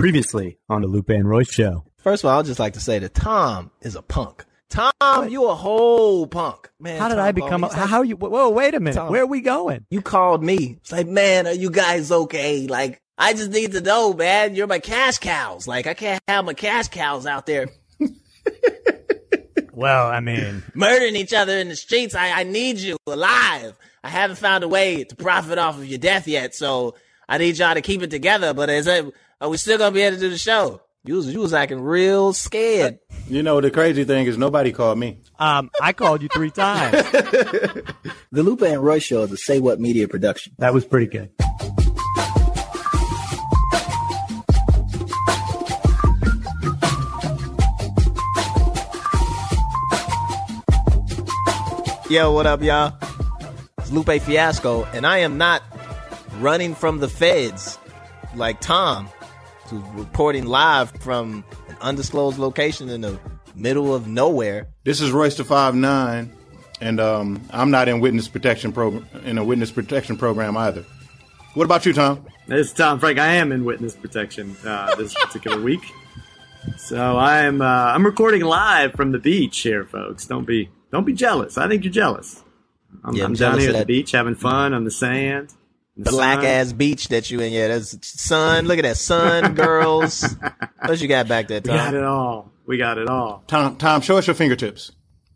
Previously on the Lupe and Royce Show. First of all, I'd just like to say that Tom is a punk. Tom, you a whole punk. Man, how did I become how are you? Whoa, wait a minute. Tom, where are we going? You called me. It's like, man, are you guys okay? Like, I just need to know, man. You're my cash cows. Like, I can't have my cash cows out there. Well, I mean, murdering each other in the streets. I need you alive. I haven't found a way to profit off of your death yet, so I need y'all to keep it together. But are we still gonna be able to do the show? You was acting real scared. You know, the crazy thing is nobody called me. I called you 3 times. The Lupe and Royce Show is a Say What Media production. That was pretty good. Yo, what up, y'all? It's Lupe Fiasco, and I am not running from the feds like Tom, who's reporting live from an undisclosed location in the middle of nowhere. This is Royce the 5'9", and I'm not in witness protection program either. What about you, Tom? This is Tom Frank. I am in witness protection this particular week, so I'm recording live from the beach here, folks. Don't be jealous. I think you're jealous. I'm down here at the beach having fun on the sand. Black ass beach that you in. Yeah, there's sun. Look at that sun, girls. What you got back there, Tom? We got it all. Tom, show us your fingertips.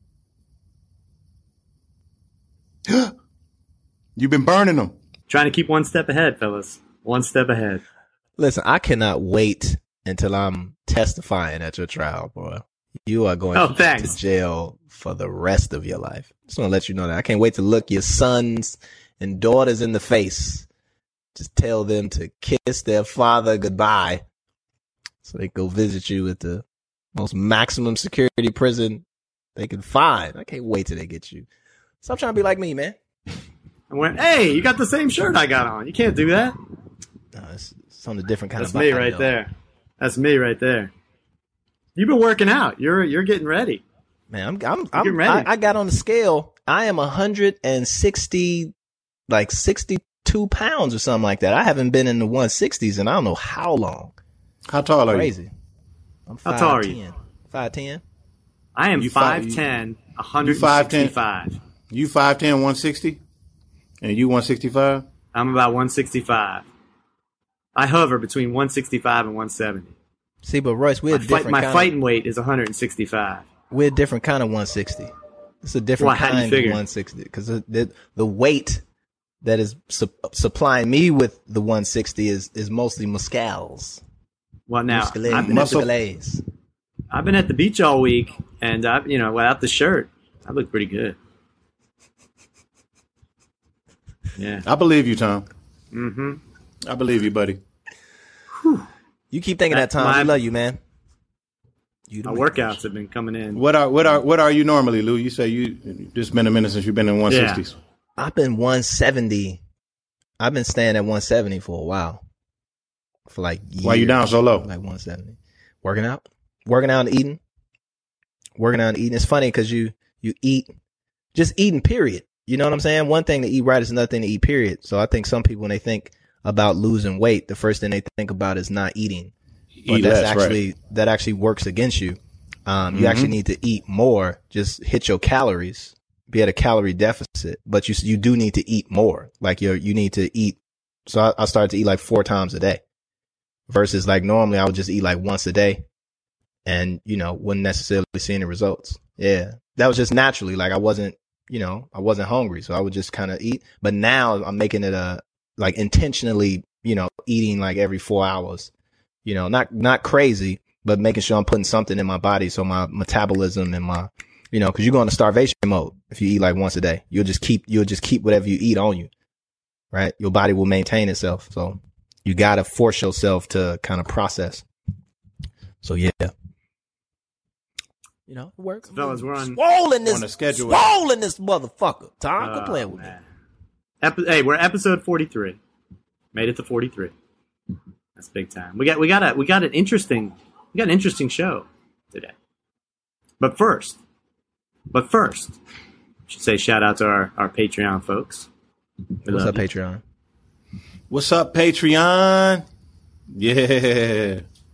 You've been burning them. Trying to keep one step ahead, fellas. One step ahead. Listen, I cannot wait until I'm testifying at your trial, boy. You are going to jail for the rest of your life. Just want to let you know that. I can't wait to look your sons and daughters in the face. Just tell them to kiss their father goodbye so they go visit you at the most maximum security prison they can find. I can't wait till they get you. Stop trying to be like me, man. Hey, you got the same shirt I got on. You can't do that. No, it's on a different kind of body. That's me right there. That's me right there. You've been working out. You're getting ready. Man, I'm getting ready. I got on the scale. I am 62 pounds or something like that. I haven't been in the 160s in I don't know how long. How tall are you? Crazy. I'm 5'10". How tall are you? 5'10". I am 5'10", 165. You 5'10", 160? And you 165? I'm about 165. I hover between 165 and 170. See, but Royce, we're different. My fighting weight is 165. We're a different kind of 160. It's a different kind of 160 because the weight that is supplying me with the 160 is mostly muscles. Well, now I've been at the beach all week, and without the shirt, I look pretty good. Yeah, I believe you, Tom. Mm-hmm. I believe you, buddy. Whew. You keep thinking that, Tom. I love you, man. My workouts have been coming in. What are you normally, Lou? You say you just been a minute since you've been in 160s. Yeah. I've been 170. I've been staying at 170 for a while. For like years. Why you down so low? Like 170. Working out and eating. It's funny because you eat, just eating, period. You know what I'm saying? One thing to eat right is another thing to eat, period. So I think some people, when they think about losing weight, the first thing they think about is not eating. But that actually works against you. You actually need to eat more. Just hit your calories. Be at a calorie deficit, but you do need to eat more. Like you need to eat. So I started to eat like 4 times a day versus like normally I would just eat like once a day and, wouldn't necessarily see any results. Yeah. That was just naturally. Like I wasn't hungry. So I would just kind of eat, but now I'm making it like intentionally, eating like every 4 hours, not crazy, but making sure I'm putting something in my body. So my metabolism and my, cause you go into starvation mode. If you eat like once a day, you'll just keep whatever you eat on you, right? Your body will maintain itself. So you got to force yourself to kind of process. So yeah. Work. Fellas, we're on the schedule. Swollen this motherfucker. Tom, quit playing with me. Hey, we're episode 43. Made it to 43. That's big time. We got an interesting show today. But first, I should say shout out to our Patreon folks. What's up, Patreon? What's up, Patreon? Yeah.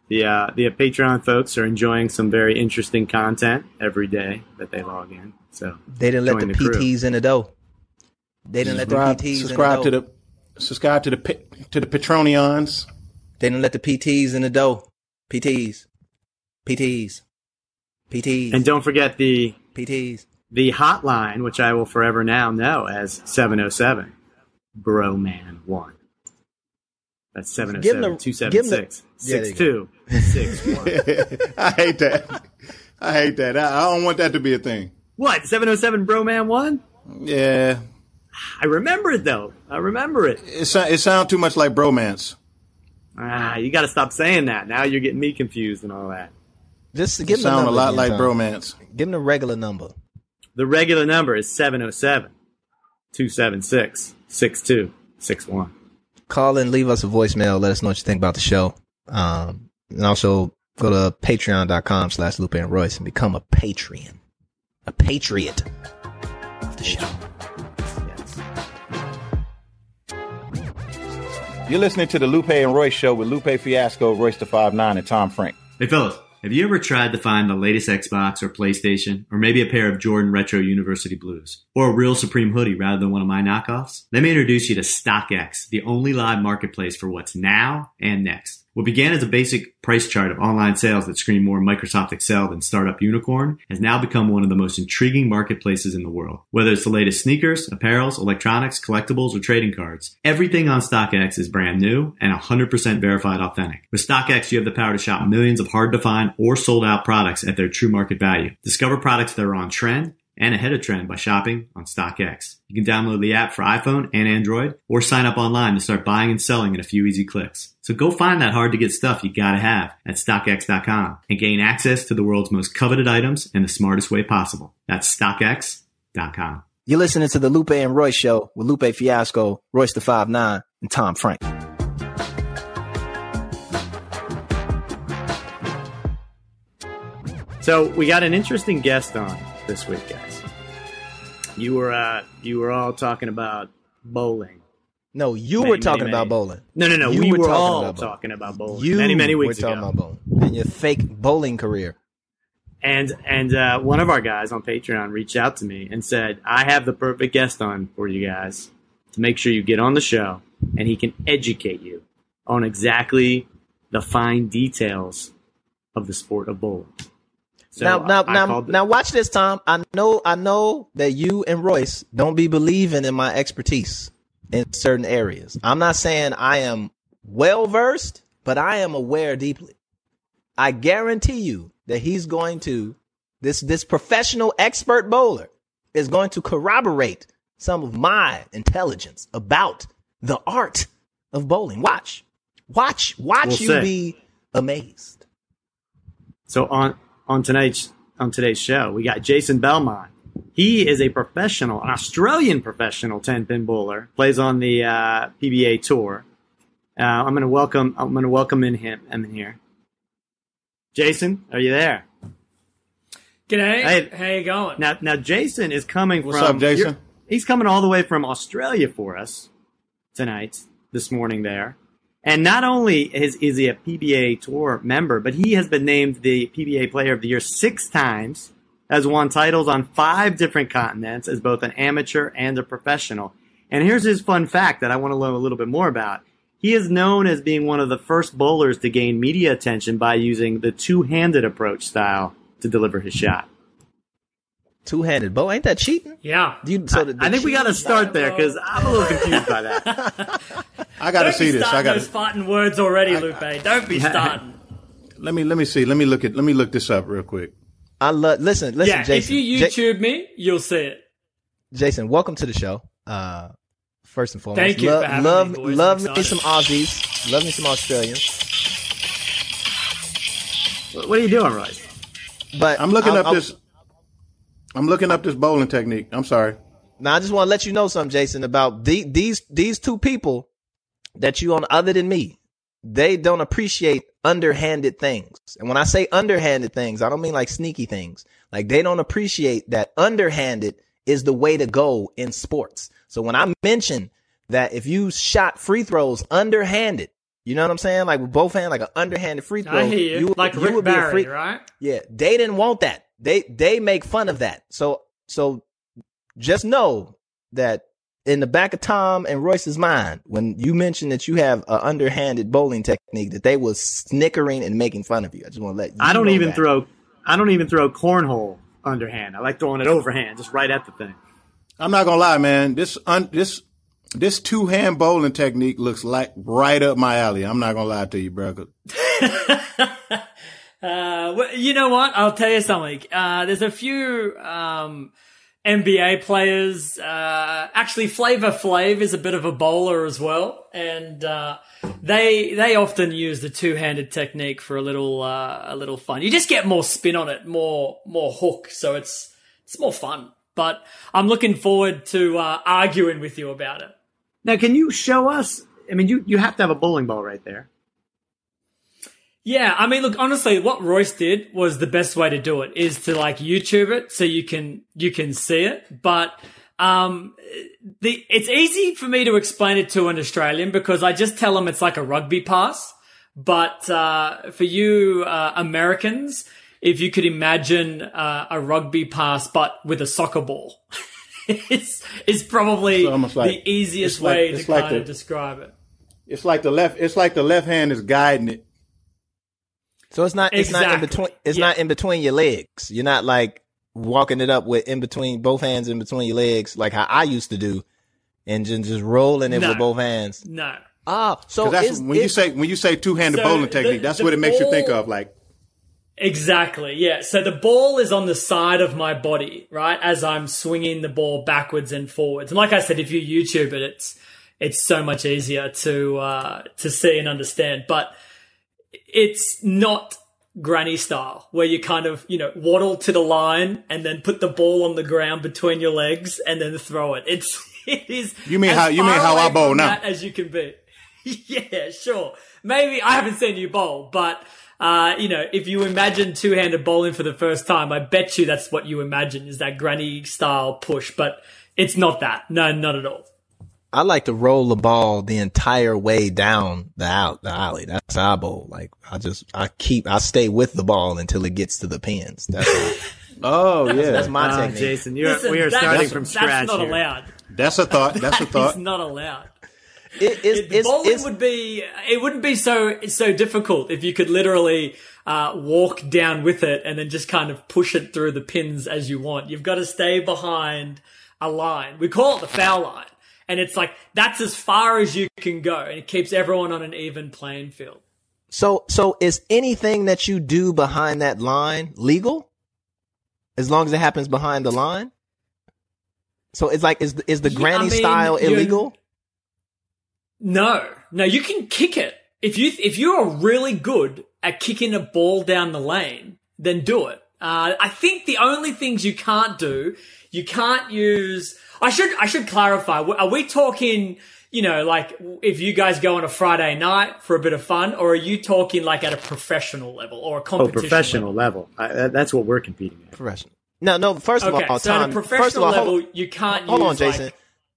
The Patreon folks are enjoying some very interesting content every day that they log in. So They didn't let the join crew. PTs in the dough. They didn't let the PTs subscribe in the dough. subscribe to the Patreonians. They didn't let the PTs in the dough. PTs. And don't forget the hotline, which I will forever now know as 707 Broman1. That's 707-276-6261. I hate that. I don't want that to be a thing. What, 707 Broman1? Yeah. I remember it, though. I remember it. It sounds too much like bromance. You got to stop saying that. Now you're getting me confused and all that. Just give It them the sound number a lot again, like Tom. bromance. Give them the regular number. The regular number is 707-276-6261. Call and leave us a voicemail. Let us know what you think about the show. And also go to patreon.com/Lupe and Royce and become a Patreon. A patriot of the show. You're listening to the Lupe and Royce Show with Lupe Fiasco, Royce the 5'9", and Tom Frank. Hey, fellas. Have you ever tried to find the latest Xbox or PlayStation, or maybe a pair of Jordan Retro University Blues, or a real Supreme hoodie rather than one of my knockoffs? Let me introduce you to StockX, the only live marketplace for what's now and next. What began as a basic price chart of online sales that screamed more Microsoft Excel than Startup Unicorn has now become one of the most intriguing marketplaces in the world. Whether it's the latest sneakers, apparels, electronics, collectibles, or trading cards, everything on StockX is brand new and 100% verified authentic. With StockX, you have the power to shop millions of hard-to-find or sold-out products at their true market value. Discover products that are on trend and ahead of trend by shopping on StockX. You can download the app for iPhone and Android, or sign up online to start buying and selling in a few easy clicks. So go find that hard-to-get stuff you gotta have at StockX.com and gain access to the world's most coveted items in the smartest way possible. That's StockX.com. You're listening to the Lupe and Royce Show with Lupe Fiasco, Royce the 5'9", and Tom Frank. So we got an interesting guest on this week, guys. You were all talking about bowling. No, you Many, were talking many, about many. bowling. No. You We were were talking all about bowling. talking about bowling You many weeks were talking ago. about bowling and your fake bowling career. And one of our guys on Patreon reached out to me and said, I have the perfect guest on for you guys to make sure you get on the show, and he can educate you on exactly the fine details of the sport of bowling. So Now watch this, Tom. I know that you and Royce don't be believing in my expertise in certain areas. I'm not saying I am well versed, but I am aware deeply. I guarantee you that he's going to this professional expert bowler is going to corroborate some of my intelligence about the art of bowling. Watch We'll you see. be amazed. So on today's show, we got Jason Belmont. He is an Australian professional 10-pin bowler. Plays on the PBA tour. I'm going to welcome him in here. Jason, are you there? G'day. Hey. How you going? Now Jason is coming What's from. up, Jason? He's coming all the way from Australia for us this morning there. And not only is he a PBA Tour member, but he has been named the PBA Player of the Year 6 times, has won titles on 5 different continents as both an amateur and a professional. And here's his fun fact that I want to learn a little bit more about. He is known as being one of the first bowlers to gain media attention by using the two-handed approach style to deliver his shot. Two-handed bow, ain't that cheating? Yeah. I think we got to start there because I'm a little confused by that. I got to see this. I got those fighting words already, Lupe. Don't be starting. Let me see. Let me look this up real quick. Listen, Yeah, Jason. if you YouTube me, you'll see it. Jason, welcome to the show. First and foremost, Thank you for having me, boys. love I'm me excited. some Aussies, love me some Australians. What are you doing, Royce? But I'm looking up this bowling technique. I'm sorry. Now I just want to let you know something, Jason, about these two people that you on other than me. They don't appreciate underhanded things. And when I say underhanded things, I don't mean like sneaky things. Like they don't appreciate that underhanded is the way to go in sports. So when I mention that if you shot free throws underhanded, You know what I'm saying? Like with both hands, like an underhanded free throw. I hear you. Like Rick would be a Barry, right? Yeah, they didn't want that. They make fun of that. So just know that in the back of Tom and Royce's mind, when you mentioned that you have an underhanded bowling technique, that they was snickering and making fun of you. I just want to let you I don't know even that. throw cornhole underhand. I like throwing it overhand, just right at the thing. I'm not gonna lie, man. This two-hand bowling technique looks like right up my alley. I'm not gonna lie to you, bro. Well, you know what? I'll tell you something. There's a few NBA players. Actually, Flavor Flav is a bit of a bowler as well, and they often use the two-handed technique for a little fun. You just get more spin on it, more hook, so it's more fun. But I'm looking forward to arguing with you about it. Now, can you show us? I mean, you have to have a bowling ball right there. Yeah, I mean, look, honestly, what Royce did was the best way to do it is to like YouTube it so you can see it. But it's easy for me to explain it to an Australian because I just tell them it's like a rugby pass. But for you Americans, if you could imagine a rugby pass but with a soccer ball, it's probably the easiest way to kind of describe it. It's like the left hand is guiding it. So it's not in between. It's not in between your legs. You're not like walking it up with in between both hands in between your legs, like how I used to do, and just rolling it with both hands. No. So when you say two-handed bowling technique, that's what it makes you think of, like. Exactly, yeah. So the ball is on the side of my body, right, as I'm swinging the ball backwards and forwards. And like I said, if you YouTube it, it's so much easier to see and understand. But it's not granny style where you kind of, waddle to the line and then put the ball on the ground between your legs and then throw it. It is. You mean how I bowl now? As you can be. Yeah, sure. Maybe I haven't seen you bowl, but if you imagine two-handed bowling for the first time, I bet you that's what you imagine is that granny style push, but it's not that. No, not at all. I like to roll the ball the entire way down the alley. That's how I bowl. Like I stay with the ball until it gets to the pins. That's that's my technique. Jason, we are starting from scratch. That's not here. allowed. That's a thought. It's not allowed. It wouldn't be so difficult if you could literally walk down with it and then just kind of push it through the pins as you want. You've got to stay behind a line. We call it the foul line. And it's like, that's as far as you can go. And it keeps everyone on an even playing field. So is anything that you do behind that line legal? As long as it happens behind the line? So it's like, is the granny style illegal? No, you can kick it. If you are really good at kicking a ball down the lane, then do it. I think the only things you can't do, you can't use. I should clarify. Are we talking, like if you guys go on a Friday night for a bit of fun, or are you talking like at a professional level or a competition? Professional level. That's what we're competing at. Professional. No. First of all, so Tom. at a professional level, you can't. Hold use on, Jason.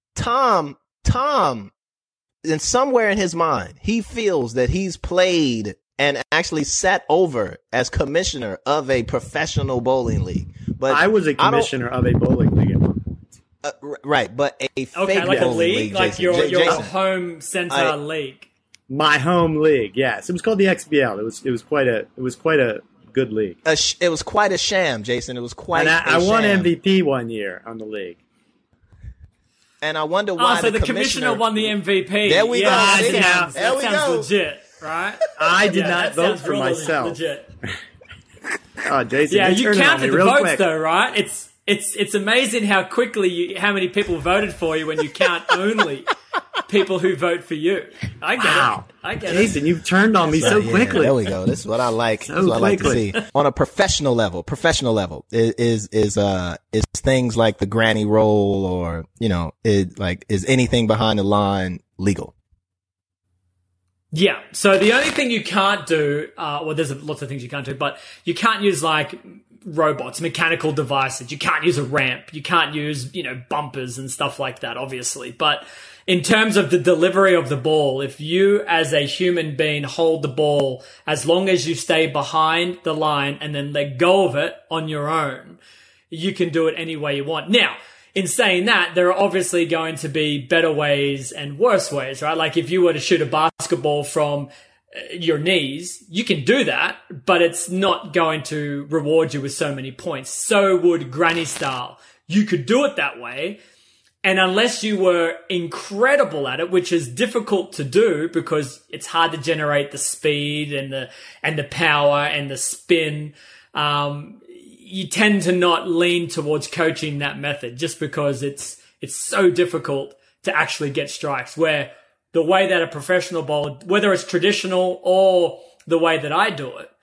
Tom. And somewhere in his mind, he feels that he's played and actually sat over as commissioner of a professional bowling league. But I was a commissioner of a bowling league at one point. Right, but a fake like bowling a league, like Jason. your home center league. My home league, yes. It was called the XBL. It was quite a good league. It was quite a sham, Jason. It was quite. And I won MVP one year on the league. And I wonder why the commissioner won the MVP. There we go. That sounds legit, right? I did not vote for myself. Legit. Oh, Jason, yeah, you counted the votes quick. though, right? It's amazing how quickly how many people voted for you when you count only people who vote for you. I get it. Jason, you've turned on me so quickly. There we go. This is what I like. This is what I like to see. On a professional level is things like the granny roll or, is anything behind the line legal? Yeah. So the only thing you can't do, there's lots of things you can't do, but you can't use like robots, mechanical devices. You can't use a ramp. You can't use, bumpers and stuff like that, obviously. But in terms of the delivery of the ball, if you as a human being hold the ball, as long as you stay behind the line and then let go of it on your own, you can do it any way you want. Now, in saying that, there are obviously going to be better ways and worse ways, right? Like if you were to shoot a basketball from your knees, you can do that, but it's not going to reward you with so many points. So would granny style. You could do it that way. And unless you were incredible at it, which is difficult to do because it's hard to generate the speed and the power and the spin, you tend to not lean towards coaching that method just because it's so difficult to actually get strikes. Where the way that a professional bowler, whether it's traditional or the way that I do it,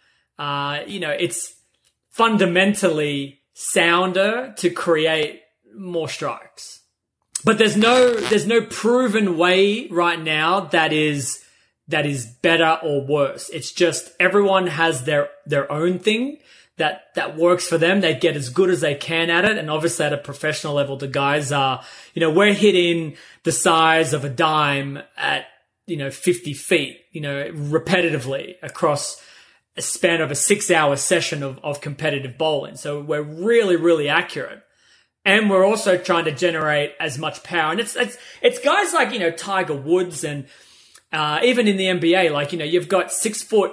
it's fundamentally sounder to create more strikes. But there's no proven way right now that is better or worse. It's just everyone has their own thing that works for them. They get as good as they can at it. And obviously at a professional level, the guys are, we're hitting the size of a dime at, 50 feet, repetitively across a span of a 6-hour session of competitive bowling. So we're really, really accurate. And we're also trying to generate as much power. And it's guys like, Tiger Woods and, even in the NBA, like, you've got 6'8",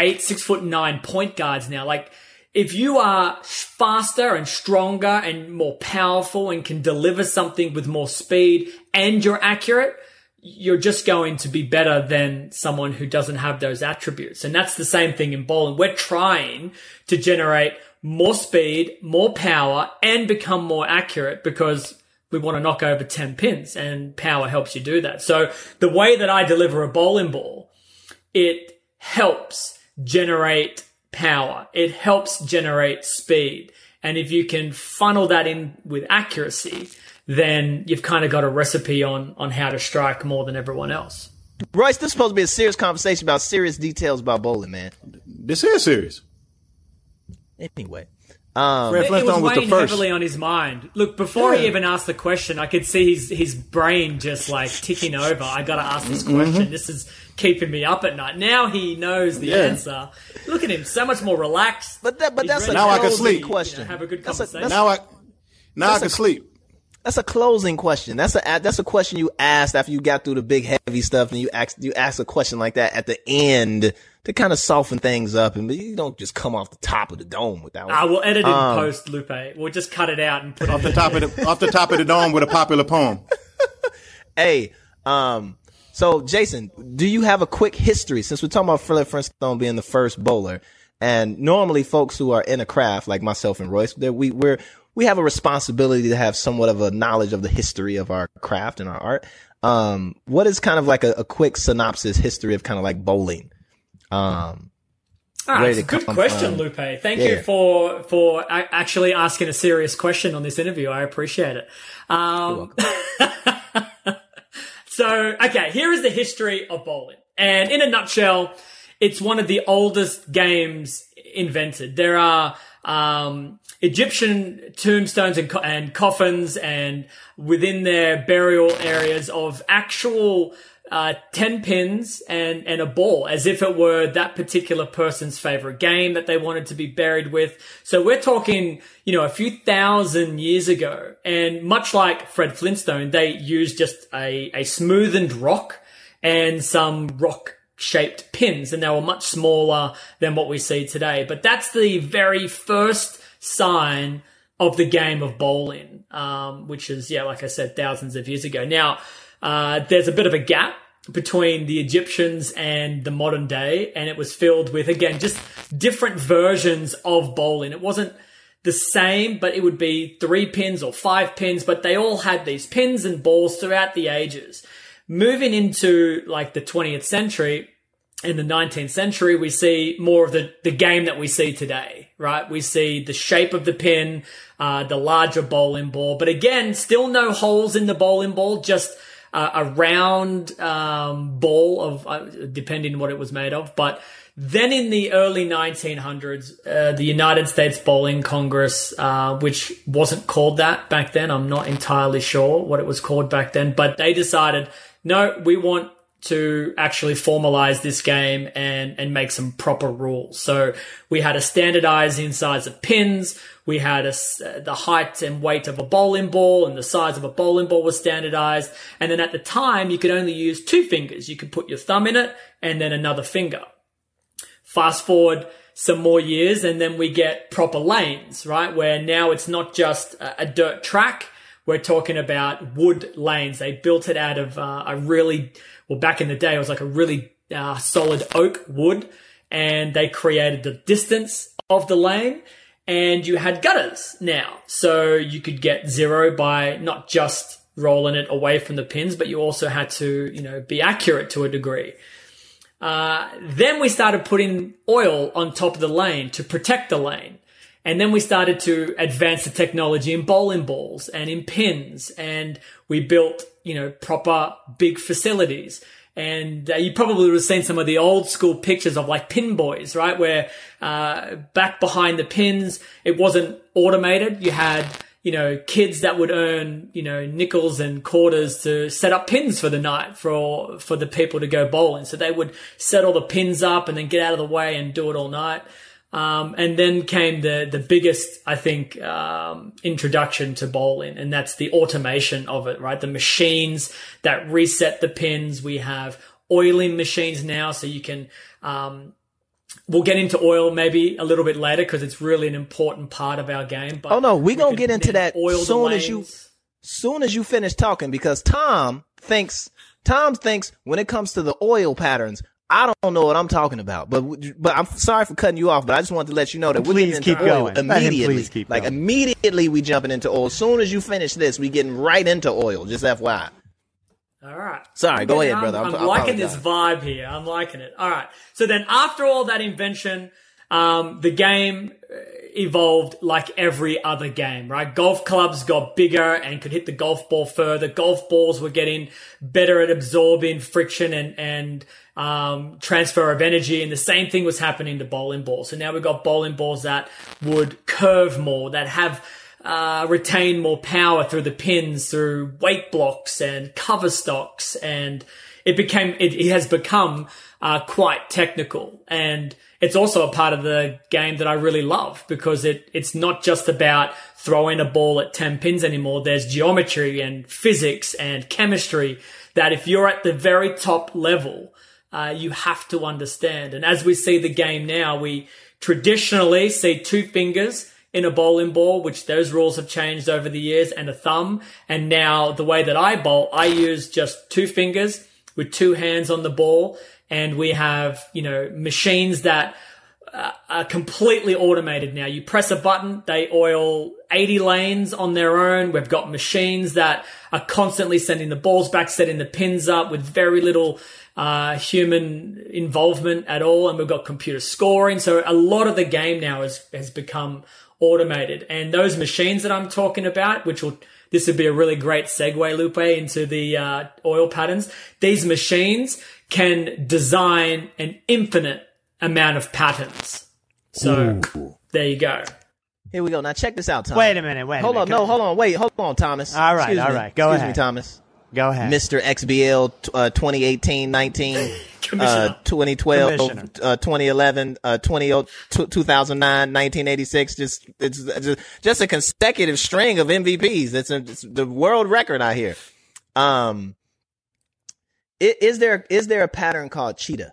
6'9" point guards now. Like, if you are faster and stronger and more powerful and can deliver something with more speed and you're accurate, you're just going to be better than someone who doesn't have those attributes. And that's the same thing in bowling. We're trying to generate more speed, more power, and become more accurate because we want to knock over 10 pins, and power helps you do that. So the way that I deliver a bowling ball, it helps generate power. It helps generate speed. And if you can funnel that in with accuracy, then you've kind of got a recipe on how to strike more than everyone else. Royce, this is supposed to be a serious conversation about serious details about bowling, man. This is serious. Anyway. Fred It Flintstone was was the weighing first. heavily on his mind. Look, before he even asked the question, I could see his brain just like ticking over. I got to ask this question. This is keeping me up at night. Now he knows the answer. Look at him, so much more relaxed. But that's a Now I can closing sleep. question. Have a good That's a- conversation. Now I can sleep. That's a closing question. That's a question you asked after you got through the big heavy stuff, and you ask a question like that at the end to kind of soften things up, and you don't just come off the top of the dome with that one. We'll edit in post, Lupe. We'll just cut it out and put Off it the top of the dome with a popular poem. Hey, so Jason, do you have a quick history, since we're talking about Fred Flintstone being the first bowler, and normally folks who are in a craft like myself and Royce, that we have a responsibility to have somewhat of a knowledge of the history of our craft and our art. What is kind of like a quick synopsis history of kind of like bowling? All right, it's a good question, Lupe. Thank you for actually asking a serious question on this interview. I appreciate it. So, okay, here is the history of bowling. And in a nutshell, it's one of the oldest games invented. There are Egyptian tombstones and coffins, and within their burial areas of actual 10 pins and a ball, as if it were that particular person's favorite game that they wanted to be buried with. So we're talking, a few thousand years ago. And much like Fred Flintstone, they used just a smoothened rock and some rock-shaped pins, and they were much smaller than what we see today. But that's the very first sign of the game of bowling, which is, like I said, thousands of years ago. Now, there's a bit of a gap between the Egyptians and the modern day, and it was filled with, again, just different versions of bowling. It wasn't the same, but it would be 3 pins or 5 pins, but they all had these pins and balls throughout the ages. Moving into like the 20th century, in the 19th century, we see more of the game that we see today, right? We see the shape of the pin, the larger bowling ball, but again, still no holes in the bowling ball, just a round ball of, depending on what it was made of. But Then in the early 1900s, the United States Bowling Congress, which wasn't called that back then, I'm not entirely sure what it was called back then, but they decided, no, we want to actually formalize this game and make some proper rules. So we had to standardize in size of pins. We had the height and weight of a bowling ball, and the size of a bowling ball was standardized. And then at the time, you could only use 2 fingers. You could put your thumb in it and then another finger. Fast forward some more years and then we get proper lanes, right? Where now it's not just a dirt track. We're talking about wood lanes. They built it out of back in the day, it was like a really solid oak wood, and they created the distance of the lane, and you had gutters now. So you could get 0 by not just rolling it away from the pins, but you also had to, be accurate to a degree. Then we started putting oil on top of the lane to protect the lane. And then we started to advance the technology in bowling balls and in pins. And we built, proper big facilities. And you probably would have seen some of the old school pictures of like pin boys, right? Where, back behind the pins, it wasn't automated. You had, kids that would earn, nickels and quarters to set up pins for the night for the people to go bowling. So they would set all the pins up and then get out of the way and do it all night. And then came the biggest, I think, introduction to bowling, and that's the automation of it, right? The machines that reset the pins. We have oiling machines now, so you can, we'll get into oil maybe a little bit later because it's really an important part of our game. But we're going to get into that soon as you finish talking, because Tom thinks when it comes to the oil patterns, I don't know what I'm talking about, but I'm sorry for cutting you off, but I just wanted to let you know that we're getting into oil immediately. Immediately we jumping into oil. As soon as you finish this, we getting right into oil. Just FYI. All right. Sorry, go ahead, brother. I'm liking this vibe here. I'm liking it. All right. So then after all that invention, the game evolved like every other game, right? Golf clubs got bigger and could hit the golf ball further. Golf balls were getting better at absorbing friction and transfer of energy, and the same thing was happening to bowling balls. So now we've got bowling balls that would curve more, that have retain more power through the pins, through weight blocks and cover stocks, and it has become quite technical. And it's also a part of the game that I really love, because it's not just about throwing a ball at 10 pins anymore. There's geometry and physics and chemistry that if you're at the very top level, you have to understand. And as we see the game now, we traditionally see 2 fingers in a bowling ball, which those rules have changed over the years, and a thumb. And now the way that I bowl, I use just 2 fingers with 2 hands on the ball. And we have, machines that are completely automated now. You press a button, they oil 80 lanes on their own. We've got machines that are constantly sending the balls back, setting the pins up with very little human involvement at all. And we've got computer scoring. So a lot of the game now has become automated. And those machines that I'm talking about, this would be a really great segue, Lupe, into the oil patterns. These machines can design an infinite amount of patterns. So there you go. Here we go. Now check this out, Tom. Wait a minute. Hold on. Hold on, Thomas. All right. Go ahead. Excuse me, Thomas. Go ahead. Mr. XBL 2018, 19, 2012, 2011, 2009, 1986. Just a consecutive string of MVPs. It's the world record out here. Is there a pattern called cheetah?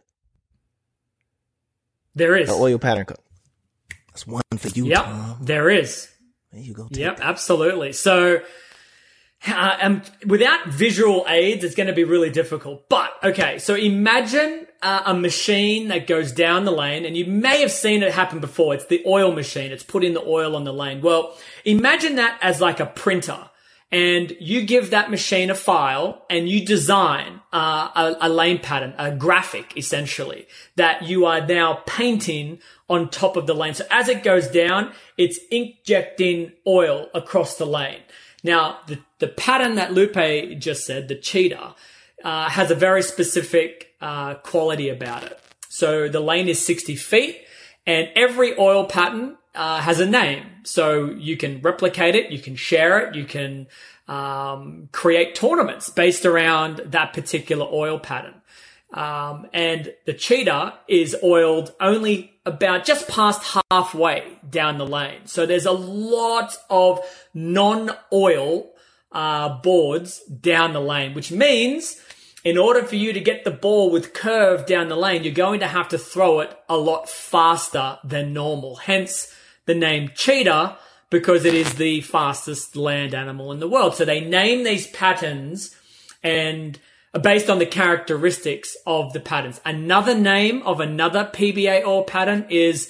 There is. The oil pattern code. That's one for you, yep, Tom. There is. There you go. Yep, absolutely. So without visual aids, it's going to be really difficult. But, okay, so imagine a machine that goes down the lane, and you may have seen it happen before. It's the oil machine. It's putting the oil on the lane. Well, imagine that as like a printer. And you give that machine a file and you design a lane pattern, a graphic essentially, that you are now painting on top of the lane. So as it goes down, it's injecting oil across the lane. Now, the pattern that Lupe just said, the cheetah, has a very specific quality about it. So the lane is 60 feet, and every oil pattern has a name. So you can replicate it, you can share it, you can create tournaments based around that particular oil pattern. And the cheetah is oiled only about just past halfway down the lane. So there's a lot of non-oil boards down the lane, which means in order for you to get the ball with curve down the lane, you're going to have to throw it a lot faster than normal. Hence the name cheetah, because it is the fastest land animal in the world. So they name these patterns and based on the characteristics of the patterns. Another name of another PBA oil pattern is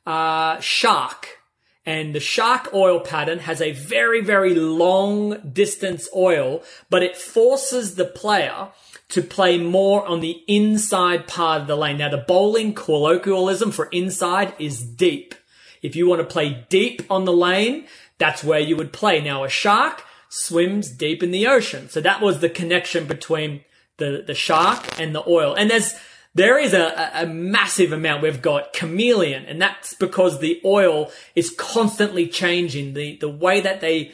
shark. And the shark oil pattern has a very, very long distance oil, but it forces the player to play more on the inside part of the lane. Now, the bowling colloquialism for inside is deep. If you want to play deep on the lane, that's where you would play. Now, a shark swims deep in the ocean. So that was the connection between the shark and the oil. And there is a massive amount. We've got chameleon, and that's because the oil is constantly changing. The way that they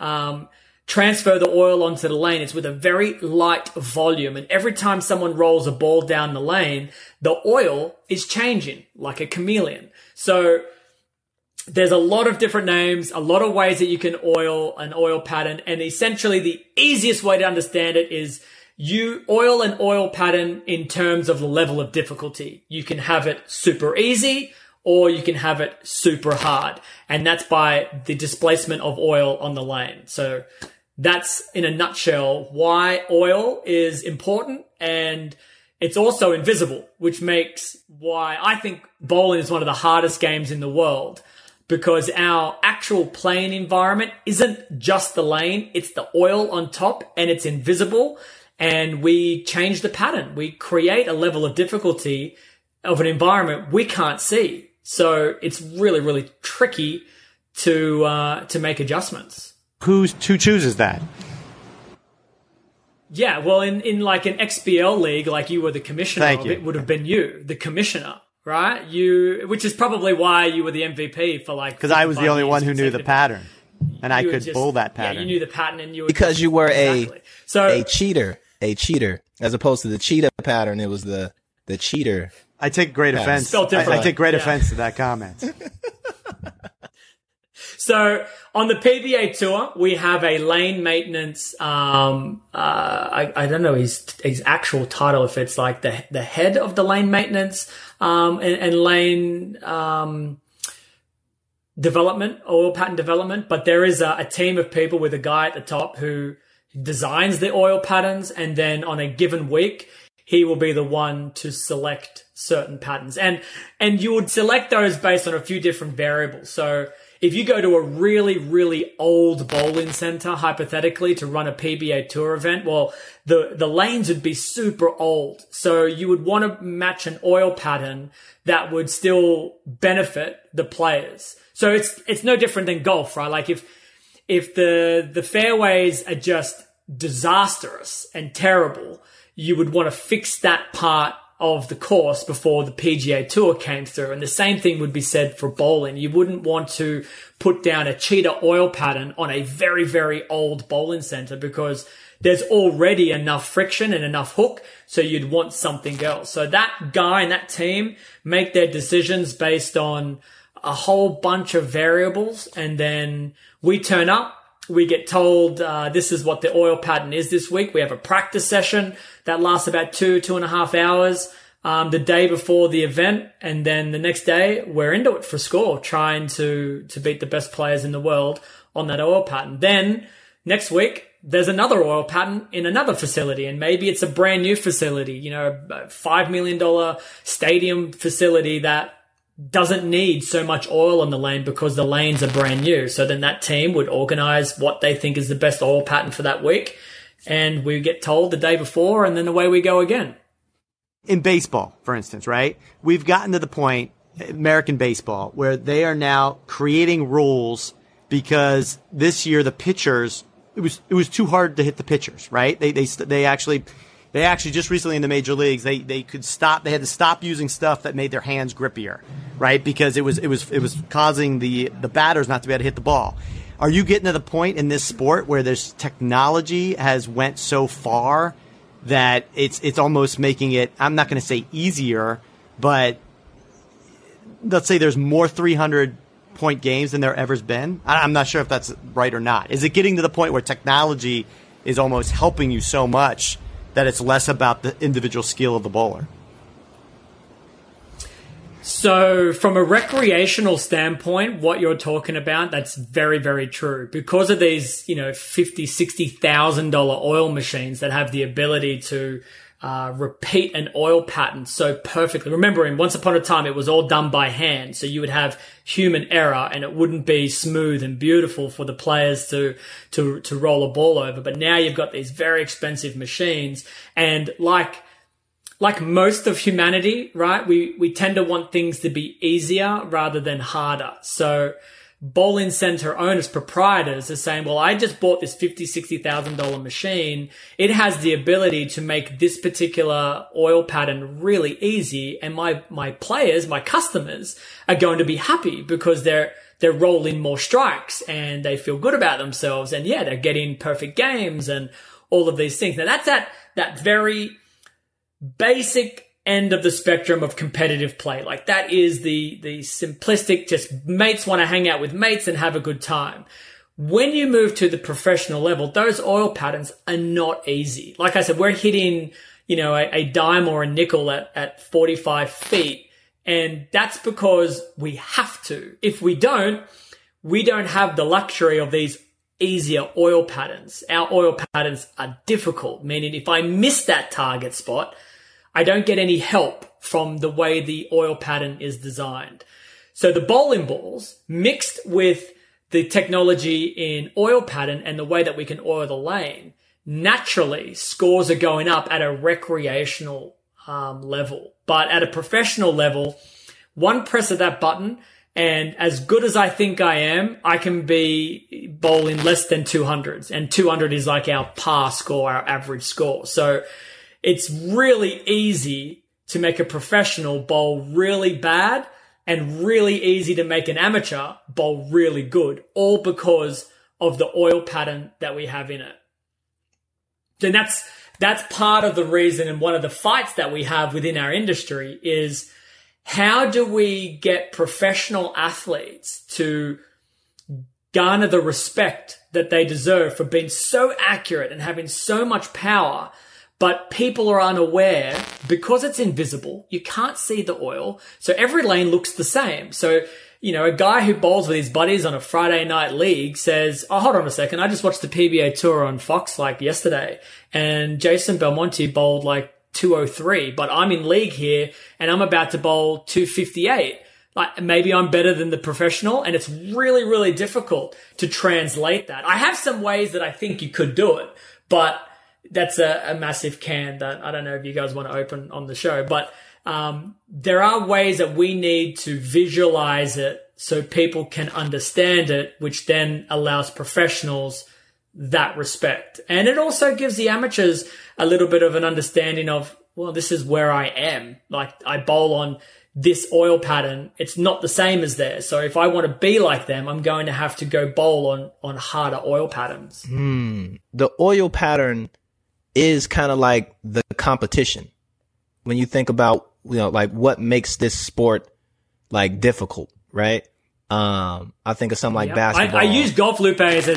transfer the oil onto the lane is with a very light volume. And every time someone rolls a ball down the lane, the oil is changing like a chameleon. So there's a lot of different names, a lot of ways that you can oil an oil pattern. And essentially the easiest way to understand it is you oil an oil pattern in terms of the level of difficulty. You can have it super easy or you can have it super hard. And that's by the displacement of oil on the lane. So that's in a nutshell why oil is important, and it's also invisible, which makes why I think bowling is one of the hardest games in the world, because our actual playing environment isn't just the lane, it's the oil on top, and it's invisible, and we change the pattern. We create a level of difficulty of an environment we can't see. So it's really, really tricky to make adjustments. Who chooses that? Yeah, well, in like an XBL league, like you were the commissioner of it, would have been you, the commissioner, right? Which is probably why you were the MVP for like. Because I was the only one who knew the pattern, and I could bowl that pattern. Yeah, you knew the pattern, and you were because you were exactly. a cheater, as opposed to the cheetah pattern. It was the cheater. I take great offense. I take great offense to that comment. So on the PBA tour, we have a lane maintenance. I don't know his actual title, if it's like the head of the lane maintenance and lane development, oil pattern development. But there is a team of people with a guy at the top who designs the oil patterns, and then on a given week, he will be the one to select certain patterns, and you would select those based on a few different variables. So if you go to a really, really old bowling center, hypothetically, to run a PBA Tour event, well, the lanes would be super old. So you would want to match an oil pattern that would still benefit the players. So it's no different than golf, right? Like if the fairways are just disastrous and terrible, you would want to fix that part of the course before the PGA Tour came through. And the same thing would be said for bowling. You wouldn't want to put down a cheetah oil pattern on a very, very old bowling center because there's already enough friction and enough hook. So you'd want something else. So that guy and that team make their decisions based on a whole bunch of variables. And then we turn up. We get told this is what the oil pattern is this week. We have a practice session that lasts about 2.5 hours the day before the event. And then the next day, we're into it for score, trying to beat the best players in the world on that oil pattern. Then next week, there's another oil pattern in another facility. And maybe it's a brand new facility, a $5 million stadium facility that doesn't need so much oil on the lane because the lanes are brand new. So then that team would organize what they think is the best oil pattern for that week. And we get told the day before, and then away we go again. In baseball, for instance, right? We've gotten to the point, American baseball, where they are now creating rules because this year the pitchers, it was too hard to hit the pitchers, right? They actually, They actually just recently in the major leagues, they had to stop using stuff that made their hands grippier, right? Because it was causing the batters not to be able to hit the ball. Are you getting to the point in this sport where there's technology has went so far that it's almost making it, I'm not going to say easier, but let's say there's more 300-point games than there ever's been? I'm not sure if that's right or not. Is it getting to the point where technology is almost helping you so much that it's less about the individual skill of the bowler? So from a recreational standpoint, what you're talking about, that's very, very true. Because of these, $50,000, $60,000 oil machines that have the ability to repeat an oil pattern so perfectly. Remembering, once upon a time, it was all done by hand. So you would have human error and it wouldn't be smooth and beautiful for the players to roll a ball over. But now you've got these very expensive machines, and like most of humanity, right? We tend to want things to be easier rather than harder. So bowling center owners, proprietors are saying, well, I just bought this $50,000, $60,000 machine. It has the ability to make this particular oil pattern really easy. And my players, my customers are going to be happy because they're rolling more strikes and they feel good about themselves. And yeah, they're getting perfect games and all of these things. Now that's that very basic end of the spectrum of competitive play. Like that is the simplistic, just mates want to hang out with mates and have a good time. When you move to the professional level, those oil patterns are not easy. Like I said, we're hitting, a dime or a nickel at 45 feet. And that's because we have to. If we don't have the luxury of these easier oil patterns. Our oil patterns are difficult, meaning if I miss that target spot, I don't get any help from the way the oil pattern is designed. So the bowling balls mixed with the technology in oil pattern and the way that we can oil the lane, naturally scores are going up at a recreational level. But at a professional level, one press of that button, and as good as I think I am, I can be bowling less than 200s. And 200 is like our par score, our average score. So it's really easy to make a professional bowl really bad and really easy to make an amateur bowl really good, all because of the oil pattern that we have in it. And that's part of the reason, and one of the fights that we have within our industry is, how do we get professional athletes to garner the respect that they deserve for being so accurate and having so much power, but people are unaware because it's invisible. You can't see the oil. So every lane looks the same. So, a guy who bowls with his buddies on a Friday night league says, oh, hold on a second. I just watched the PBA Tour on Fox yesterday, and Jason Belmonte bowled 203, but I'm in league here and I'm about to bowl 258. Maybe I'm better than the professional, and it's really, really difficult to translate that. I have some ways that I think you could do it, but that's a massive can that I don't know if you guys want to open on the show, but there are ways that we need to visualize it so people can understand it, which then allows professionals that respect. And it also gives the amateurs a little bit of an understanding of, well, this is where I am. I bowl on this oil pattern. It's not the same as theirs. So if I want to be like them, I'm going to have to go bowl on harder oil patterns. The oil pattern is kind of like the competition. When you think about, what makes this sport difficult, right? I think of something like basketball. I use golf, Lupe,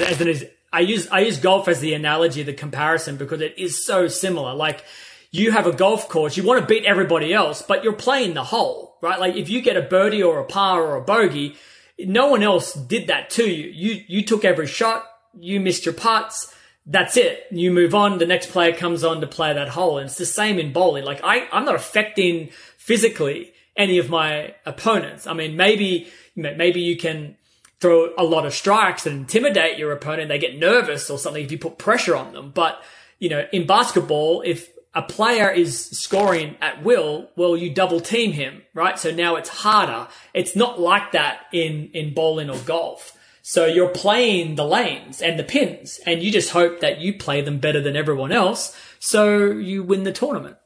I use golf as the analogy, the comparison, because it is so similar. You have a golf course, you want to beat everybody else, but you're playing the hole, right? If you get a birdie or a par or a bogey, no one else did that to you. You took every shot, you missed your putts. That's it. You move on. The next player comes on to play that hole. And it's the same in bowling. I'm not affecting physically any of my opponents. I mean, maybe you can throw a lot of strikes and intimidate your opponent. They get nervous or something if you put pressure on them. But, in basketball, if a player is scoring at will, well, you double team him, right? So now it's harder. It's not like that in bowling or golf. So you're playing the lanes and the pins, and you just hope that you play them better than everyone else, so you win the tournament.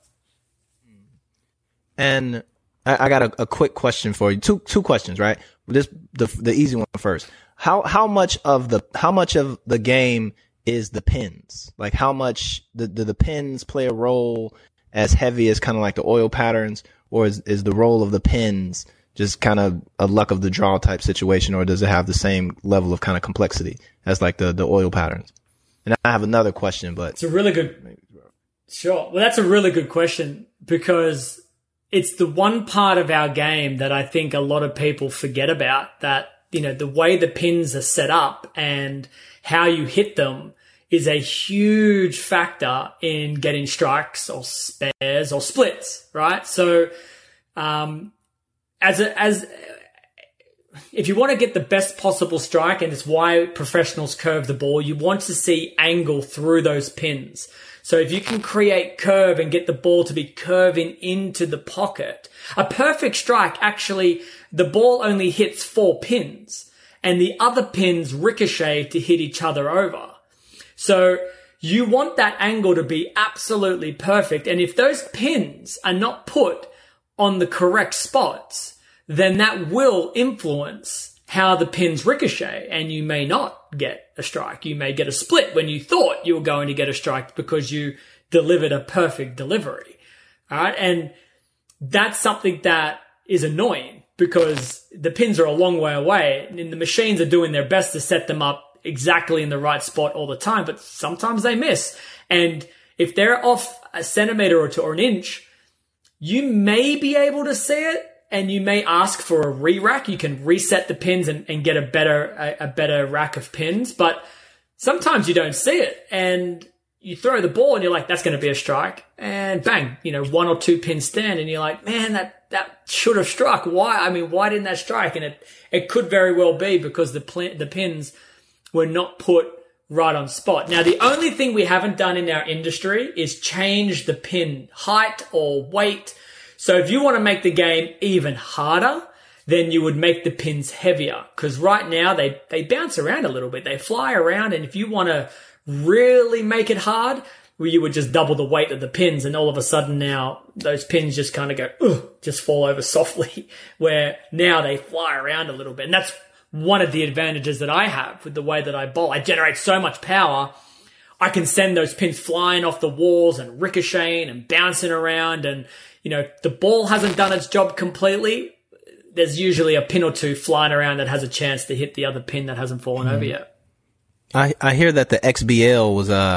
And I got a quick question for you. Two questions, right? The easy one first. How much of the game is the pins? Like, how much do the pins play a role as heavy as kind of like the oil patterns, or is the role of the pins just kind of a luck of the draw type situation, or does it have the same level of kind of complexity as like the oil patterns? And I have another question, but it's a really good. Sure. Well, that's a really good question, because it's the one part of our game that I think a lot of people forget about, that, you know, the way the pins are set up and how you hit them is a huge factor in getting strikes or spares or splits, right? So, if you want to get the best possible strike, and it's why professionals curve the ball, you want to see angle through those pins. So if you can create curve and get the ball to be curving into the pocket, a perfect strike, actually, the ball only hits 4 pins and the other pins ricochet to hit each other over. So you want that angle to be absolutely perfect. And if those pins are not put on the correct spots, then that will influence how the pins ricochet, and you may not get a strike. You may get a split when you thought you were going to get a strike because you delivered a perfect delivery. All right. And that's something that is annoying, because the pins are a long way away and the machines are doing their best to set them up exactly in the right spot all the time, but sometimes they miss. And if they're off a centimeter or 2 or an inch, you may be able to see it, and you may ask for a re-rack. You can reset the pins and get a better rack of pins, but sometimes you don't see it, and you throw the ball and you're like, that's going to be a strike, and bang, 1 or 2 pins stand, and you're like, man, that should have struck. Why didn't that strike? And it could very well be because the pins were not put right on spot. Now, the only thing we haven't done in our industry is change the pin height or weight. So if you want to make the game even harder, then you would make the pins heavier, because right now they bounce around a little bit. They fly around, and if you want to really make it hard, well, you would just double the weight of the pins, and all of a sudden now those pins just kind of go, just fall over softly, where now they fly around a little bit. And that's one of the advantages that I have with the way that I bowl. I generate so much power. I can send those pins flying off the walls and ricocheting and bouncing around, and the ball hasn't done its job completely. There's usually a pin or 2 flying around that has a chance to hit the other pin that hasn't fallen over yet. I hear that the XBL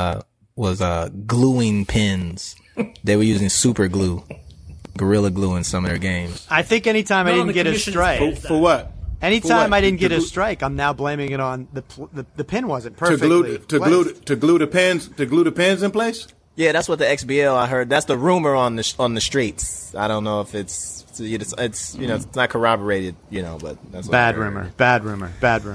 was gluing pins. They were using super glue, Gorilla Glue in some of their games. I think anytime I didn't get a strike. For what? Anytime I didn't get a strike, I'm now blaming it on the pin wasn't perfectly to glue the pins in place. Yeah, that's what the XBL I heard. That's the rumor on the streets. I don't know if it's it's not corroborated, but that's what bad rumor. Bad rumor.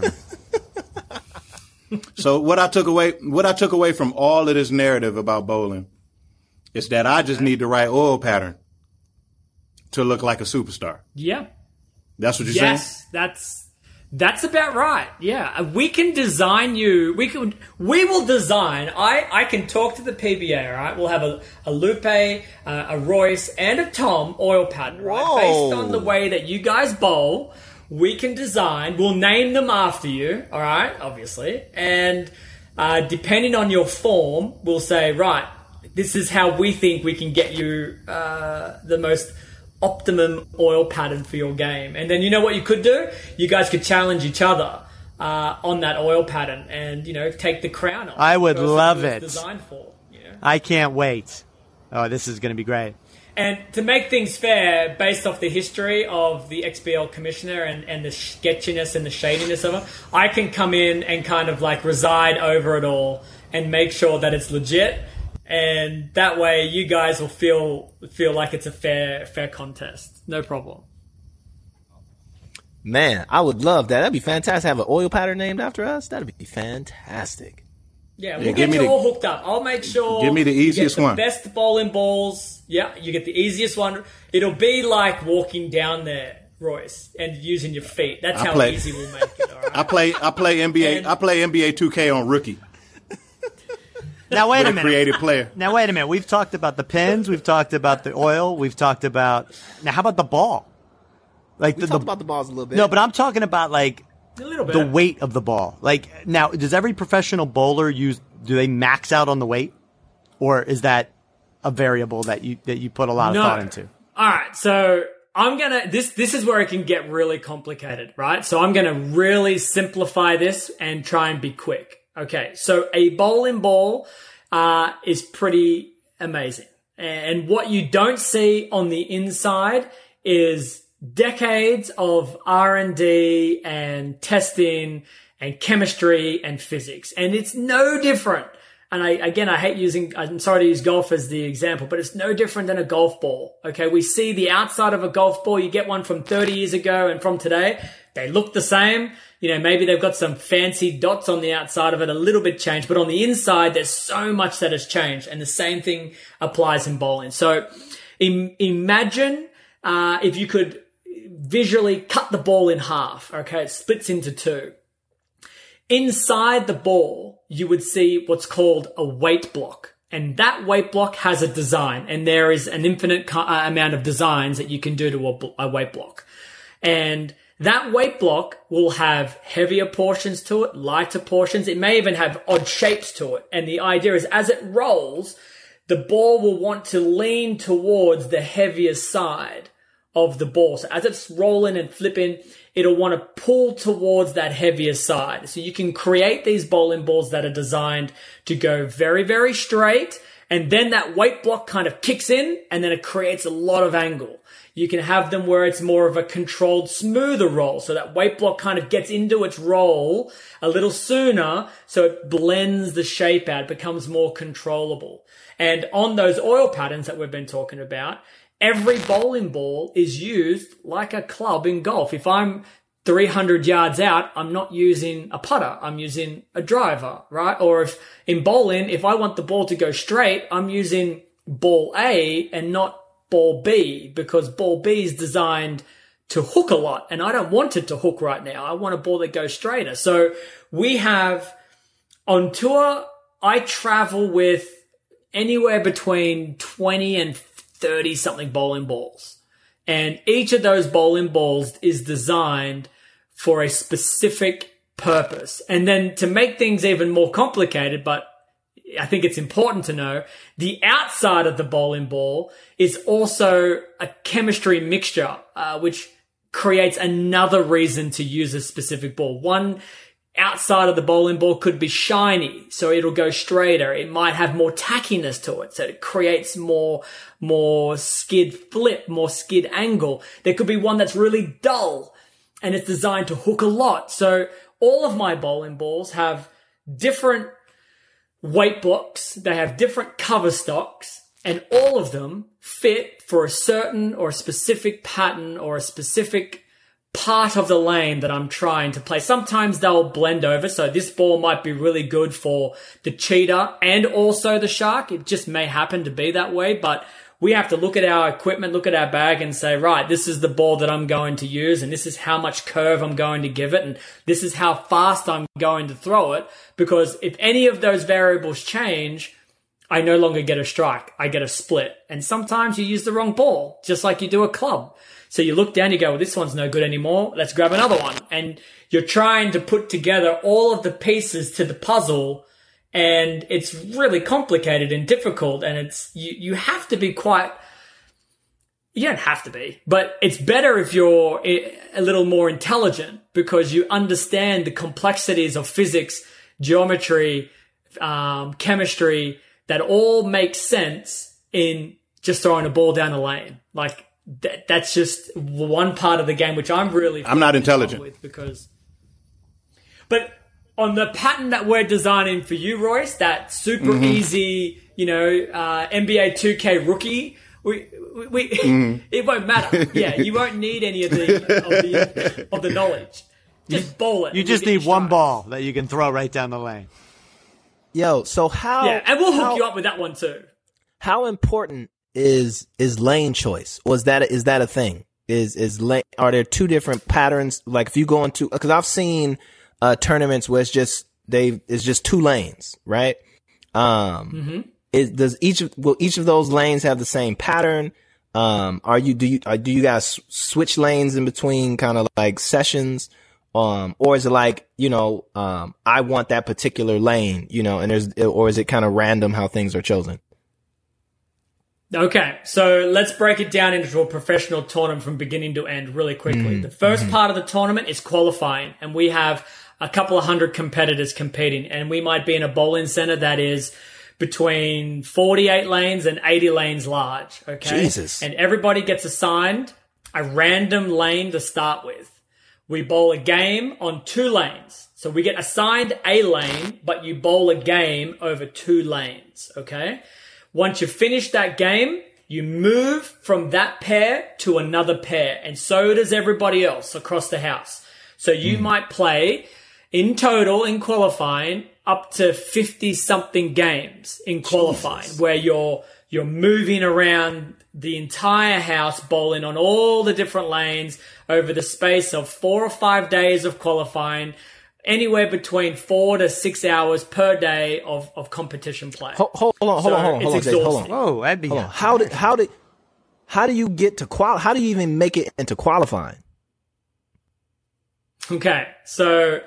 So what I took away from all of this narrative about bowling is that I just need the right oil pattern to look like a superstar. Yeah. That's what you're saying? Yes, that's about right. Yeah. We can design you. We will design. I can talk to the PBA, all right? We'll have a Lupe, a Royce, and a Tom oil pattern, right? Whoa. Based on the way that you guys bowl, we can design. We'll name them after you, all right? Obviously. And depending on your form, we'll say, right, this is how we think we can get you the most optimum oil pattern for your game. And then you know what you could do? You guys could challenge each other on that oil pattern and, take the crown off. I would love it. Designed for, I can't wait. Oh, this is going to be great. And to make things fair, based off the history of the XBL commissioner and the sketchiness and the shadiness of it, I can come in and kind of like reside over it all and make sure that it's legit. And that way you guys will feel like it's a fair contest. No problem. Man, I would love that. That'd be fantastic. Have an oil pattern named after us. That'd be fantastic. Yeah, we'll get you all hooked up. I'll make sure. Give me the easiest one. Best bowling balls. Yeah, you get the easiest one. It'll be like walking down there Royce, and using your feet. That's I how play- easy we'll make it. All right? I play NBA. And- I play NBA 2K on rookie. Now wait With a a minute. creative player. Now wait a minute. We've talked about the pins. We've talked about the oil. We've talked about. Now how about the ball? Like We talked about the balls a little bit. No, but I'm talking about like a little bit. the weight of the ball. Like now, does every professional bowler use? Do they max out on the weight, or is that a variable that you put a lot of thought into? All right, so I'm gonna this is where it can get really complicated, right? So I'm gonna really simplify this and try and be quick. Okay, so a bowling ball is pretty amazing, and what you don't see on the inside is decades of R&D and testing and chemistry and physics, and it's no different. And I'm sorry to use golf as the example, but it's no different than a golf ball. Okay. We see the outside of a golf ball. You get one from 30 years ago and from today, they look the same. You know, maybe they've got some fancy dots on the outside of it, a little bit changed, but on the inside, there's so much that has changed. And the same thing applies in bowling. So imagine, if you could visually cut the ball in half. Okay. It splits into two. Inside the ball, you would see what's called a weight block. And that weight block has a design. And there is an infinite amount of designs that you can do to a weight block. And that weight block will have heavier portions to it, lighter portions. It may even have odd shapes to it. And the idea is as it rolls, the ball will want to lean towards the heavier side of the ball. So as it's rolling and flipping, it'll want to pull towards that heavier side. So you can create these bowling balls that are designed to go very, very straight. And then that weight block kind of kicks in and then it creates a lot of angle. You can have them where it's more of a controlled, smoother roll. So that weight block kind of gets into its roll a little sooner. So it blends the shape out, becomes more controllable. And on those oil patterns that we've been talking about, every bowling ball is used like a club in golf. If I'm 300 yards out, I'm not using a putter. I'm using a driver, right? Or if in bowling, if I want the ball to go straight, I'm using ball A and not ball B because ball B is designed to hook a lot and I don't want it to hook right now. I want a ball that goes straighter. So we have on tour, I travel with anywhere between 20 and 30 something bowling balls. And each of those bowling balls is designed for a specific purpose. And then to make things even more complicated, but I think it's important to know, the outside of the bowling ball is also a chemistry mixture, which creates another reason to use a specific ball. One outside of the bowling ball could be shiny, so it'll go straighter. It might have more tackiness to it, so it creates more skid flip, more skid angle. There could be one that's really dull, and it's designed to hook a lot. So all of my bowling balls have different weight blocks. They have different cover stocks, and all of them fit for a certain or a specific pattern or a specific part of the lane that I'm trying to play. Sometimes they'll blend over. So this ball might be really good for the cheetah and also the shark. It just may happen to be that way, but we have to look at our equipment, look at our bag and say, right, this is the ball that I'm going to use and this is how much curve I'm going to give it and this is how fast I'm going to throw it. Because if any of those variables change, I no longer get a strike. I get a split. And sometimes you use the wrong ball, just like you do a club. So you look down, you go, well, this one's no good anymore. Let's grab another one. And you're trying to put together all of the pieces to the puzzle. And it's really complicated and difficult. And it's, you have to be you don't have to be, but it's better if you're a little more intelligent because you understand the complexities of physics, geometry, chemistry that all make sense in just throwing a ball down the lane. Like, that's just one part of the game, which I'm not intelligent with but on the pattern that we're designing for you, Royce, that super easy, NBA 2K rookie, it won't matter. Yeah. You won't need any of the knowledge. Just bowl it. You just need one ball that you can throw right down the lane. Yo, so how? Yeah. And we'll hook you up with that one too. How important is lane choice? Or is that a thing? are there two different patterns? Like if you go into, because I've seen tournaments where it's just two lanes, right? Will each of those lanes have the same pattern? Do you guys switch lanes in between kind of like sessions? Or is it like, I want that particular lane, or is it kind of random how things are chosen? Okay, so let's break it down into a professional tournament from beginning to end really quickly. The first part of the tournament is qualifying, and we have a couple of hundred competitors competing, and we might be in a bowling center that is between 48 lanes and 80 lanes large, okay? Jesus. And everybody gets assigned a random lane to start with. We bowl a game on 2 lanes. So we get assigned a lane, but you bowl a game over 2 lanes, okay? Once you finish that game, you move from that pair to another pair, and so does everybody else across the house. So you might play in total in qualifying up to 50-something games in qualifying, where you're moving around the entire house, bowling on all the different lanes over the space of 4 or 5 days of qualifying, anywhere between 4 to 6 hours per day of competition play. Hold on, Jay, hold on. Whoa, that'd be How do you get to how do you even make it into qualifying? Okay, so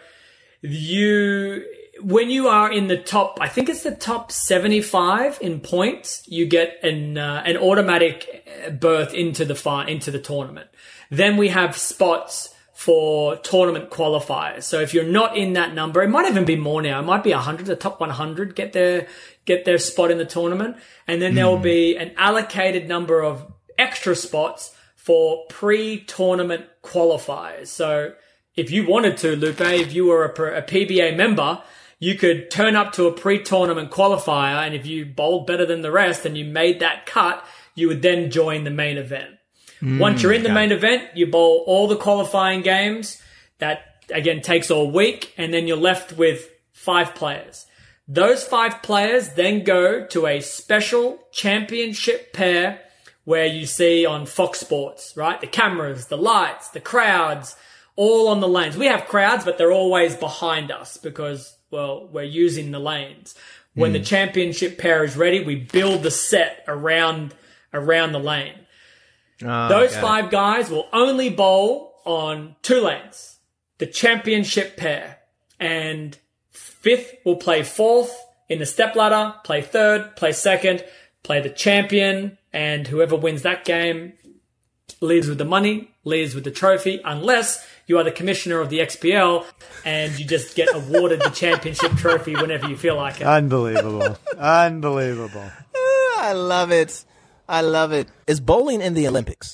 when you are in the top, I think it's the top 75 in points, you get an automatic berth into the tournament. Then we have spots for tournament qualifiers. So if you're not in that number, it might even be more now. It might be 100, the top 100 get their spot in the tournament. And then there will be an allocated number of extra spots for pre-tournament qualifiers. So if you wanted to, Lupe, if you were a PBA member, you could turn up to a pre-tournament qualifier, and if you bowled better than the rest and you made that cut, you would then join the main event. Once you're in the main event, you bowl all the qualifying games. That, again, takes all week, and then you're left with 5 players. Those 5 players then go to a special championship pair where you see on Fox Sports, right? The cameras, the lights, the crowds, all on the lanes. We have crowds, but they're always behind us because, well, we're using the lanes. When the championship pair is ready, we build the set around the lane. Those 5 guys will only bowl on 2 lanes, the championship pair. And 5th will play 4th in the stepladder, play 3rd, play 2nd, play the champion, and whoever wins that game leaves with the money, leaves with the trophy, unless you are the commissioner of the XPL and you just get awarded the championship trophy whenever you feel like it. Unbelievable. Unbelievable. I love it. Is bowling in the Olympics?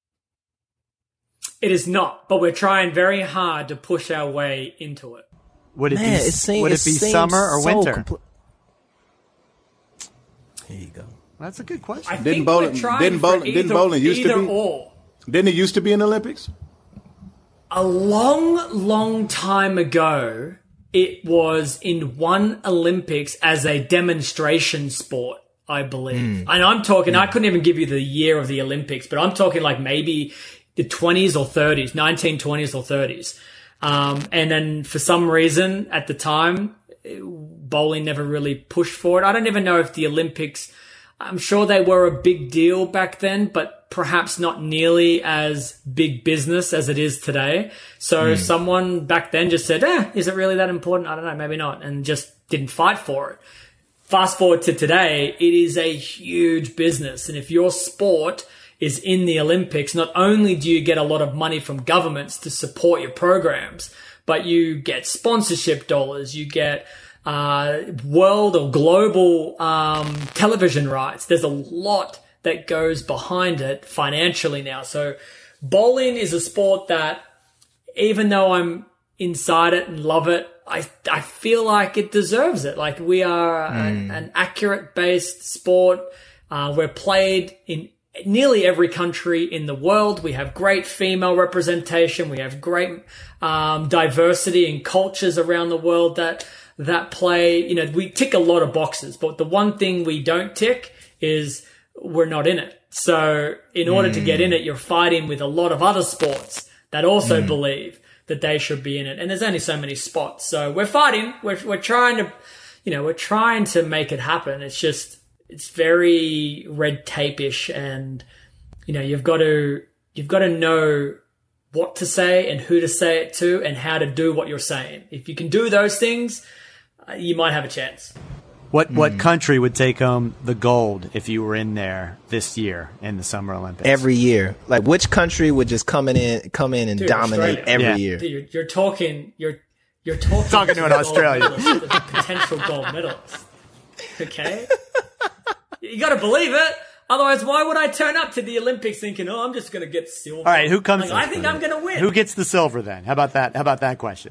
It is not, but we're trying very hard to push our way into it. Would it be summer or winter? Here you go. That's a good question. I think we're trying for either or. Didn't it used to be in the Olympics? A long time ago, it was in one Olympics as a demonstration sport, I believe. And I'm talking, I couldn't even give you the year of the Olympics, but I'm talking like maybe the 20s or 30s, 1920s or 30s. And then for some reason at the time, bowling never really pushed for it. I don't even know if the Olympics, I'm sure they were a big deal back then, but perhaps not nearly as big business as it is today. So someone back then just said, is it really that important? I don't know, maybe not. And just didn't fight for it. Fast forward to today, it is a huge business. And if your sport is in the Olympics, not only do you get a lot of money from governments to support your programs, but you get sponsorship dollars, you get world or global television rights. There's a lot that goes behind it financially now. So bowling is a sport that, even though I'm inside it and love it, I feel like it deserves it. Like, we are an accurate based sport. We're played in nearly every country in the world. We have great female representation. We have great diversity in cultures around the world that play. You know, we tick a lot of boxes, but the one thing we don't tick is we're not in it. So in order to get in it, you're fighting with a lot of other sports that also believe that they should be in it. And there's only so many spots. So we're fighting. We're trying to, we're trying to make it happen. It's just, it's very red tape-ish, and, you've got to know what to say and who to say it to and how to do what you're saying. If you can do those things, you might have a chance. What country would take home the gold if you were in there this year in the Summer Olympics? Every year. Like, which country would just come in and Dude, dominate Australia. every year? Dude, you're talking Talking to an Australian. The potential gold medalist. Okay? You got to believe it. Otherwise, why would I turn up to the Olympics thinking, "Oh, I'm just going to get silver"? All right, who comes? I think I'm going to win. Who gets the silver then? How about that question?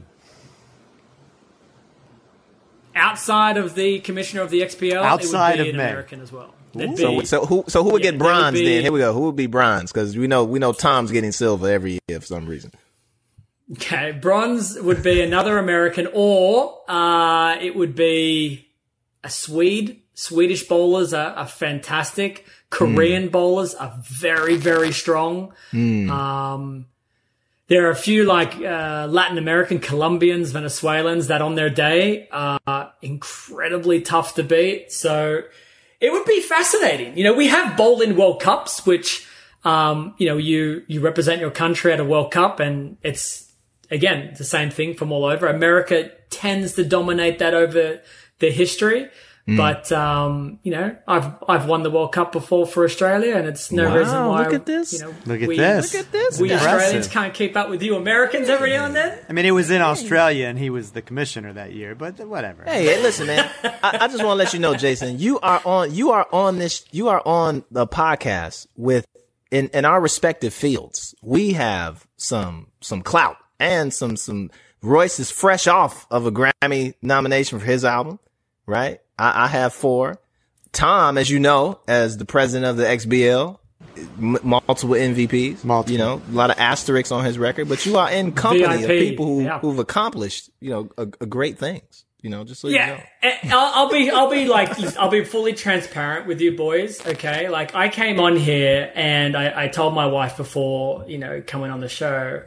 Outside of the commissioner of the XPL, Outside it would be of an me. American as well. So who would get bronze would be- then? Here we go. Who would be bronze? Because we know Tom's getting silver every year for some reason. Okay, bronze would be another American, or it would be a Swede. Swedish bowlers are fantastic. Korean bowlers are very, very strong. There are a few like Latin American, Colombians, Venezuelans that on their day are incredibly tough to beat. So it would be fascinating. We have bowling World Cups, which, you represent your country at a World Cup, and it's, again, the same thing from all over. America tends to dominate that over the history. But, I've won the World Cup before for Australia, and it's no reason why, look at this. Look at we this. we Impressive. Australians can't keep up with you Americans every now and then. I mean, it was in Australia, and he was the commissioner that year. But whatever. Hey, listen, man. I just want to let you know, Jason, you are on the podcast in our respective fields. We have some clout and some Royce is fresh off of a Grammy nomination for his album, right? I have 4. Tom, as you know, as the president of the XBL, multiple MVPs, a lot of asterisks on his record, but you are in company VIP, of people who've accomplished, a great things, just so you know. I'll be fully transparent with you boys. Okay. Like, I came on here and I told my wife before, coming on the show,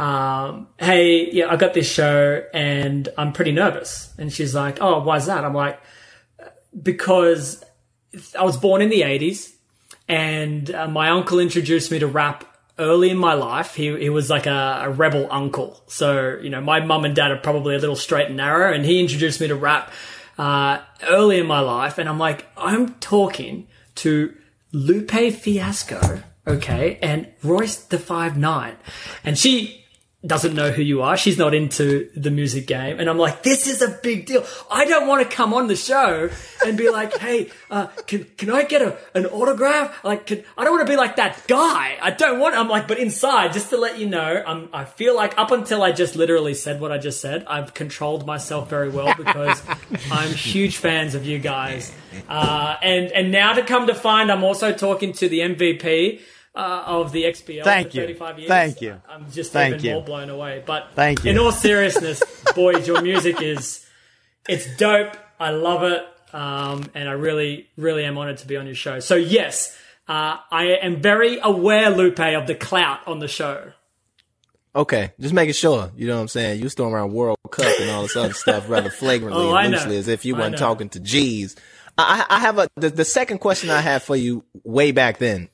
hey, I got this show and I'm pretty nervous. And she's like, "Oh, why's that?" I'm like, because I was born in the 80s and my uncle introduced me to rap early in my life. He was like a rebel uncle. So, my mum and dad are probably a little straight and narrow, and he introduced me to rap early in my life. And I'm like, I'm talking to Lupe Fiasco, okay, and Royce the 5'9", and she doesn't know who you are. She's not into the music game. And I'm like, this is a big deal. I don't want to come on the show and be like, "Hey, can I get an autograph?" Like, I don't want to be like that guy. I'm like, but inside, just to let you know, I feel like up until I just literally said what I just said, I've controlled myself very well because I'm huge fans of you guys. And now to come to find, I'm also talking to the MVP of the XBL for 35 years. Thank you. I'm just Thank even you. more blown away. But Thank you. in all seriousness, boys, your music it's dope. I love it. And I really, really am honored to be on your show. So yes, I am very aware, Lupe, of the clout on the show. Okay, just making sure. You know what I'm saying? You was throwing around World Cup and all this other stuff rather flagrantly and loosely, as if you weren't talking to G's. I have the second question I had for you way back then,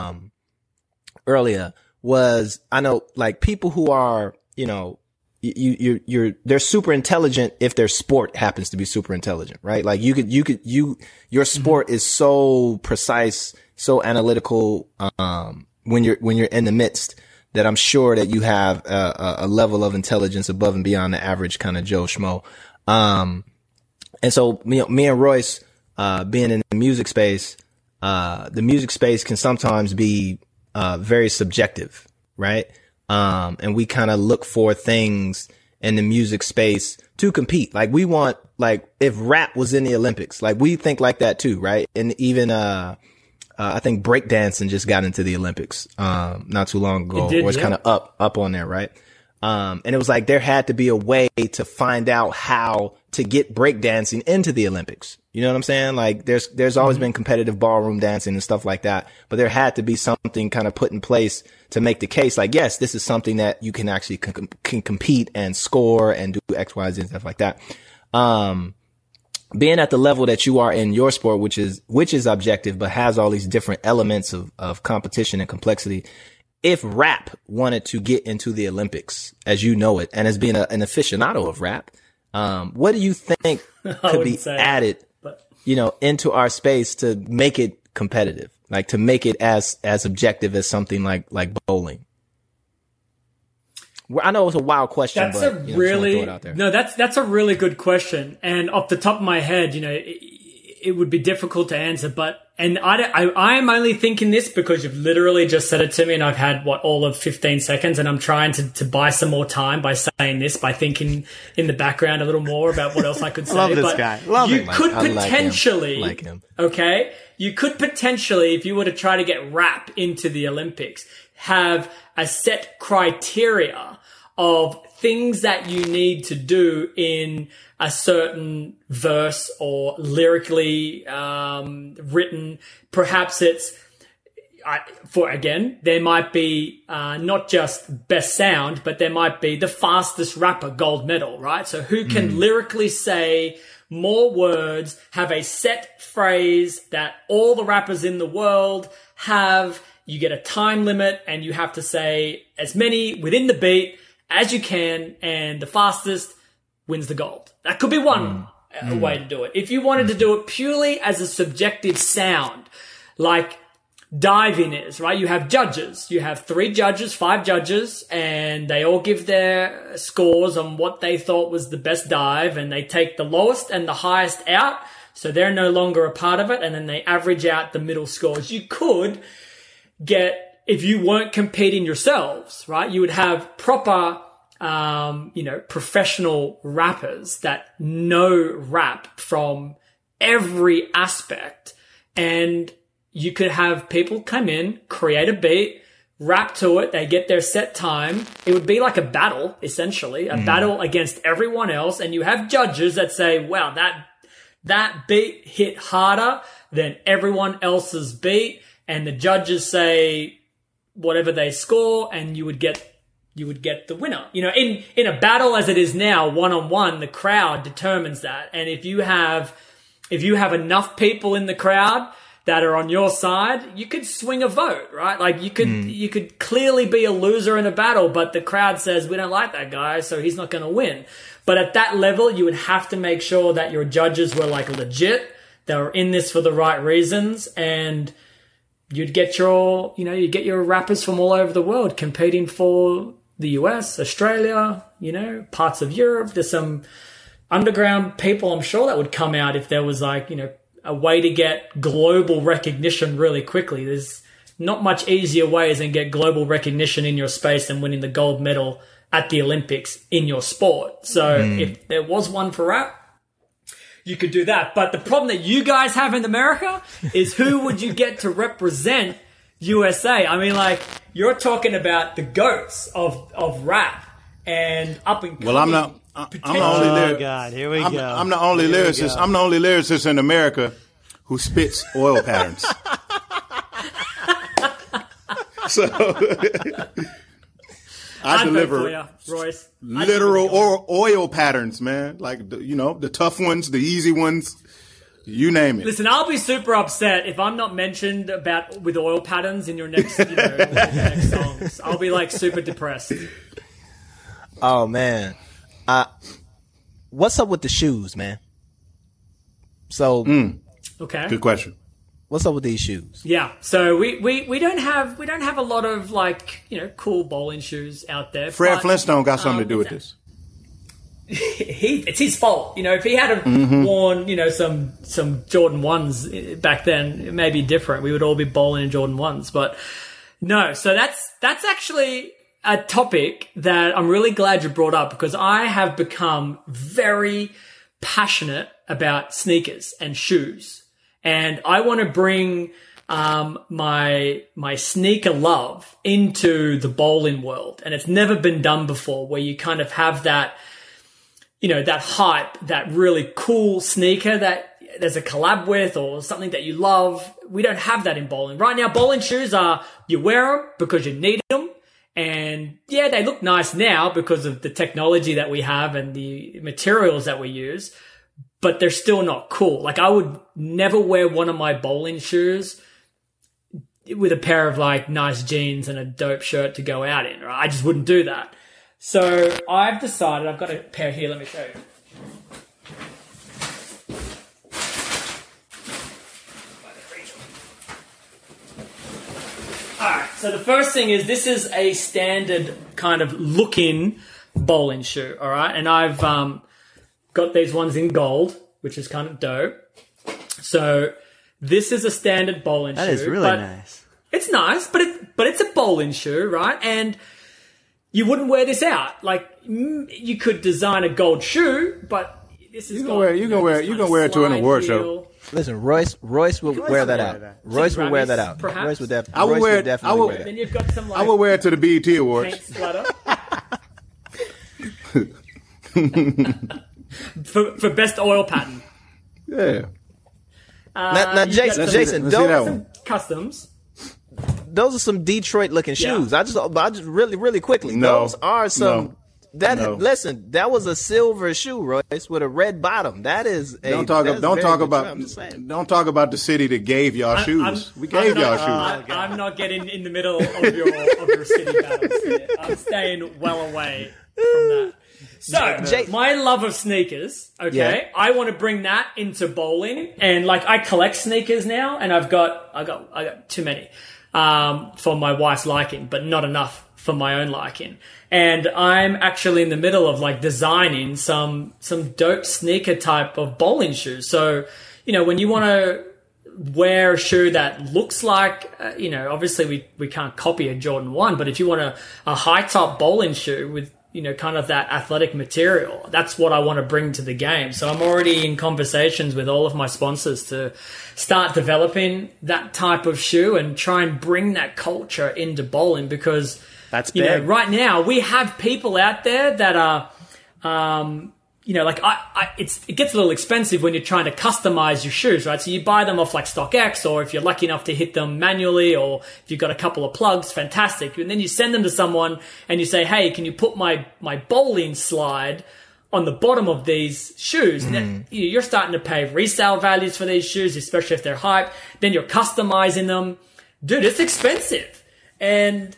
earlier, was, I know, like, people who are, they're super intelligent if their sport happens to be super intelligent, right? Like, your sport is so precise, so analytical, when you're in the midst, that I'm sure that you have a level of intelligence above and beyond the average kind of Joe Schmo. And so me and Royce, being in the music space can sometimes be very subjective, right? And we kind of look for things in the music space to compete. Like, we want, like, if rap was in the Olympics, like, we think like that too, right? And even I think breakdancing just got into the Olympics not too long ago, or it's kind of up on there, right? And it was like there had to be a way to find out how to get breakdancing into the Olympics. You know what I'm saying? Like there's always been competitive ballroom dancing and stuff like that, but there had to be something kind of put in place to make the case like, yes, this is something that you can actually can compete and score and do X, Y, Z and stuff like that. Being at the level that you are in your sport, which is objective, but has all these different elements of competition and complexity. If rap wanted to get into the Olympics as you know it, and as being an aficionado of rap, what do you think could be added, into our space to make it competitive, like to make it as objective as something like bowling? Well, I know it's a wild question, that's but a really throw it out there. No, that's a really good question, and off the top of my head, it would be difficult to answer, and I am only thinking this because you've literally just said it to me, and I've had all of 15 seconds, and I'm trying to buy some more time by saying this, by thinking in the background a little more about what else I could say. Love this guy. Love you him. could I potentially, like him. okay, you could potentially, if you were to try to get rap into the Olympics, have a set criteria of things that you need to do in a certain verse or lyrically written. Perhaps it's there might be not just best sound, but there might be the fastest rapper gold medal, right? So who can lyrically say more words, have a set phrase that all the rappers in the world have. You get a time limit and you have to say as many within the beat as you can, and the fastest wins the gold. That could be one way to do it. If you wanted to do it purely as a subjective sound, like diving is, right? You have judges. You have 3 judges, 5 judges, and they all give their scores on what they thought was the best dive, and they take the lowest and the highest out, so they're no longer a part of it, and then they average out the middle scores. You could get, if you weren't competing yourselves, right, you would have proper, professional rappers that know rap from every aspect. And you could have people come in, create a beat, rap to it. They get their set time. It would be like a battle, essentially, a battle against everyone else. And you have judges that say, wow, that beat hit harder than everyone else's beat. And the judges say, whatever they score, and you would get the winner. In a battle as it is now, one-on-one, the crowd determines that. And if you have enough people in the crowd that are on your side, you could swing a vote, right? Like you could clearly be a loser in a battle, but the crowd says, we don't like that guy, so he's not going to win. But at that level, you would have to make sure that your judges were like legit. They were in this for the right reasons, and you'd get your rappers from all over the world competing for the US, Australia, parts of Europe. There's some underground people, I'm sure, that would come out if there was a way to get global recognition really quickly. There's not much easier ways than get global recognition in your space than winning the gold medal at the Olympics in your sport. So if there was one for rap, you could do that. But the problem that you guys have in America is who would you get to represent USA? I mean, you're talking about the GOATs of rap and up and coming. Well, I'm the only Oh, God, here we go. I'm the only lyricist. I'm the only lyricist in America who spits oil patterns. So I deliver for you, Royce. literal oil patterns, man. Like the tough ones, the easy ones, you name it. Listen, I'll be super upset if I'm not mentioned with oil patterns in your next, next songs. I'll be super depressed. Oh man, what's up with the shoes, man? So, Okay, Good question. what's up with these shoes? yeah. So we don't have a lot of cool bowling shoes out there. Fred but, Flintstone got something to do with this. It's his fault. If he had worn, some Jordan 1s back then, it may be different. We would all be bowling in Jordan 1s, but no. So that's actually a topic that I'm really glad you brought up, because I have become very passionate about sneakers and shoes, and I want to bring my sneaker love into the bowling world. And it's never been done before, where you kind of have that, that hype, that really cool sneaker that there's a collab with or something that you love. We don't have that in bowling. Right now, bowling shoes are, you wear them because you need them. And yeah, they look nice now because of the technology that we have and the materials that we use, but they're still not cool. Like, I would never wear one of my bowling shoes with a pair of like nice jeans and a dope shirt to go out in, right? I just wouldn't do that. So I've decided, I've got a pair here, let me show you. Alright, so the first thing is, this is a standard kind of looking bowling shoe, alright? And I've got these ones in gold, which is kind of dope. So this is a standard bowling shoe. That is really nice. It's nice, but it's a bowling shoe, right? And you wouldn't wear this out. Like, you could design a gold shoe, but this is You can wear it to an award show. Listen, Royce will wear that out. Royce will wear that out. Perhaps? Royce would I will wear it. definitely wear that. Then you've got some like I will wear it to the BET Awards. paint splatter. for best oil pattern. Yeah. Now, you've got some Jason, let's see that those, one. customs. those are some Detroit looking Yeah. shoes. I just really quickly. No. Those are some. No. That No. listen, that was a silver shoe, Royce, with a red bottom. That is a Don't talk that's very about Detroit, I'm just saying. don't talk about the city that gave y'all shoes. We gave y'all shoes. I'm not getting in the middle of your city battles here. I'm staying well away from that. So, my love of sneakers, okay, Yeah. I want to bring that into bowling, and like, I collect sneakers now, and I got too many for my wife's liking, but not enough for my own liking. And I'm actually in the middle of like designing some dope sneaker type of bowling shoes. So, you know, when you want to wear a shoe that looks like, obviously we can't copy a Jordan 1, but if you want a high top bowling shoe with, kind of that athletic material, that's what I want to bring to the game. So I'm already in conversations with all of my sponsors to start developing that type of shoe and try and bring that culture into bowling, because That's big. right now we have people out there that are, it gets a little expensive when you're trying to customize your shoes, right? So you buy them off like StockX, or if you're lucky enough to hit them manually, or if you've got a couple of plugs, fantastic. And then you send them to someone and you say, hey, can you put my bowling slide on the bottom of these shoes? And then, you're starting to pay resale values for these shoes, especially if they're hype. Then you're customizing them. Dude, it's expensive. And,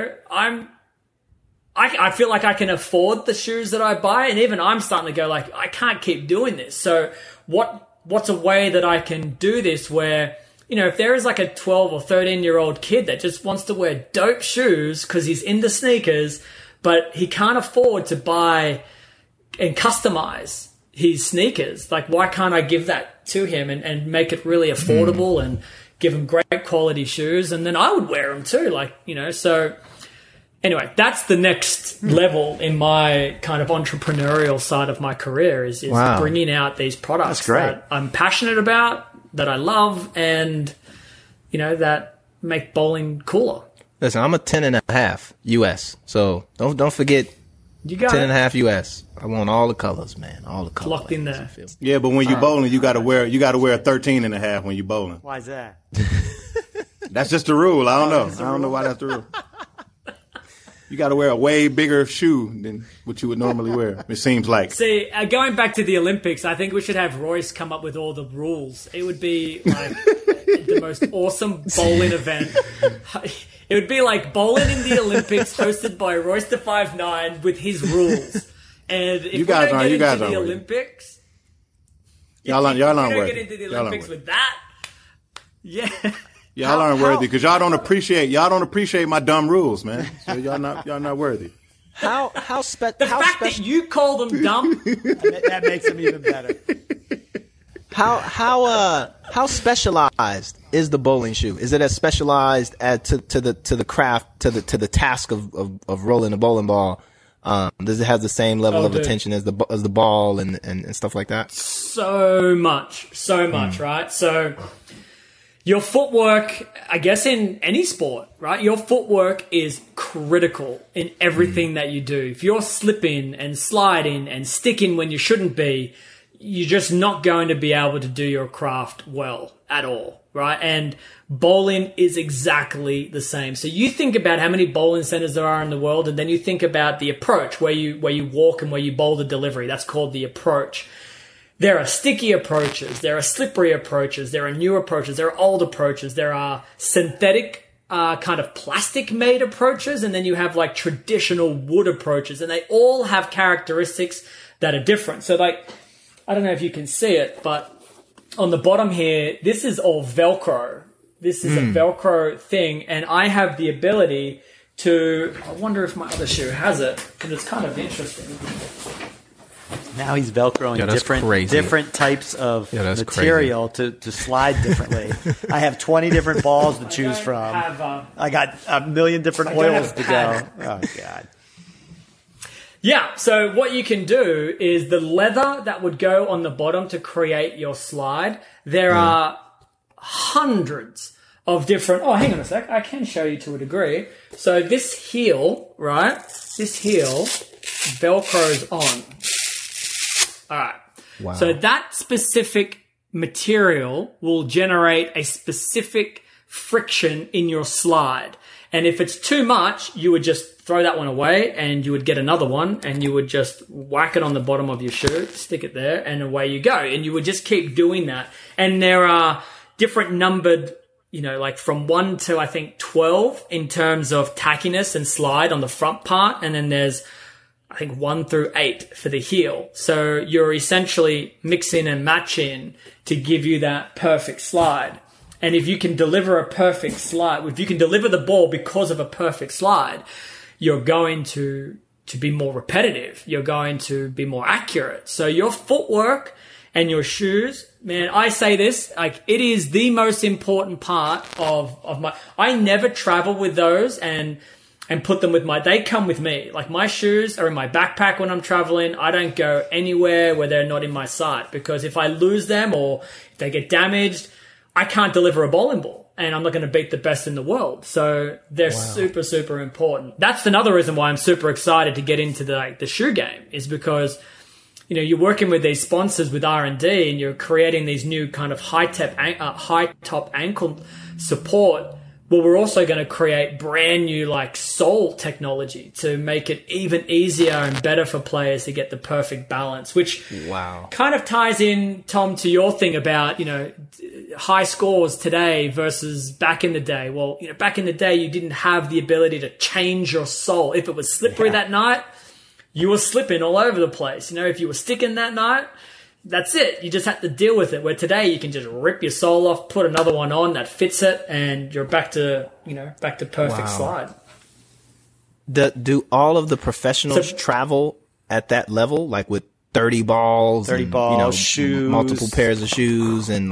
I feel like I can afford the shoes that I buy, and even I'm starting to go like, I can't keep doing this. So what's a way that I can do this where, if there is like a 12 or 13-year-old kid that just wants to wear dope shoes because he's into sneakers, but he can't afford to buy and customize his sneakers, like, why can't I give that to him and make it really affordable and give him great quality shoes? And then I would wear them too, so... Anyway, that's the next level in my kind of entrepreneurial side of my career is Wow. bringing out these products That's great. that I'm passionate about, that I love, and, that make bowling cooler. Listen, I'm a 10.5 US, so don't forget You got 10.5 US. I want all the colors, man, all the colors. locked in there. Yeah, but when you bowling, you gotta wear a 13 and a half when you bowling. Why is that? That's just the rule. I don't know. I don't know why that's the rule. You got to wear a way bigger shoe than what you would normally wear, it seems like. See, going back to the Olympics, I think we should have Royce come up with all the rules. It would be like the most awesome bowling event. It would be like bowling in the Olympics, hosted by Royce the 5'9" with his rules. And if You guys we don't aren't- you get guys into the aren't Olympics, Y'all aren't if we don't worthy. get into the Y'all aren't Olympics worthy. with that, yeah. Y'all aren't worthy because y'all don't appreciate my dumb rules, man. So y'all not worthy. How The how fact that special you call them dumb, That makes them even better. how specialized is the bowling shoe? Is it as specialized to the craft, to the task of rolling a bowling ball? Does it have the same level of dude. attention as the ball and stuff like that? so much, right? So your footwork, I guess in any sport, right? Your footwork is critical in everything that you do. If you're slipping and sliding and sticking when you shouldn't be, you're just not going to be able to do your craft well at all, right? And bowling is exactly the same. So you think about how many bowling centers there are in the world, and then you think about the approach where you walk and where you bowl the delivery. That's called the approach. There are sticky approaches, there are slippery approaches, there are new approaches, there are old approaches, there are synthetic kind of plastic made approaches, and then you have like traditional wood approaches, and they all have characteristics that are different. So like, I don't know if you can see it, but on the bottom here, this is all Velcro. This is a Velcro thing, and I have the ability to, I wonder if my other shoe has it, because it's kind of interesting. Now he's Velcroing different types of material to slide differently. I have 20 different balls to choose from. I got a million different oils to go. Oh, God. Yeah, so what you can do is the leather that would go on the bottom to create your slide, there are hundreds of different... Oh, hang on a sec. I can show you to a degree. So this heel, right? This heel Velcros on. All right. Wow. So that specific material will generate a specific friction in your slide. And if it's too much, you would just throw that one away and you would get another one and you would just whack it on the bottom of your shoe, stick it there, and away you go. And you would just keep doing that. And there are different numbered, like from 1 to, I think, 12 in terms of tackiness and slide on the front part. And then there's, I think, 1 through 8 for the heel. So you're essentially mixing and matching to give you that perfect slide. And if you can deliver a perfect slide, if you can deliver the ball because of a perfect slide, you're going to be more repetitive. You're going to be more accurate. So your footwork and your shoes, man, I say this, like, it is the most important part of my, I never travel with those and put them with they come with me. Like, my shoes are in my backpack when I'm traveling. I don't go anywhere where they're not in my sight, because if I lose them or if they get damaged, I can't deliver a bowling ball, and I'm not going to beat the best in the world. So they're super, super important. That's another reason why I'm super excited to get into the shoe game, is because, you're working with these sponsors with R&D and you're creating these new kind of high top ankle support. Well, we're also going to create brand new sole technology to make it even easier and better for players to get the perfect balance, which kind of ties in, Tom, to your thing about, high scores today versus back in the day. Well, back in the day, you didn't have the ability to change your sole. If it was slippery that night, you were slipping all over the place. If you were sticking that night, that's it. You just have to deal with it. Where today you can just rip your sole off, put another one on that fits it, and you're back to perfect slide. Do all of the professionals travel at that level, like with 30 balls, shoes, multiple pairs of shoes, and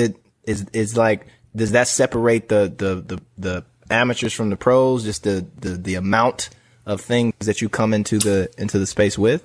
does that separate the amateurs from the pros? Just the amount of things that you come into the space with?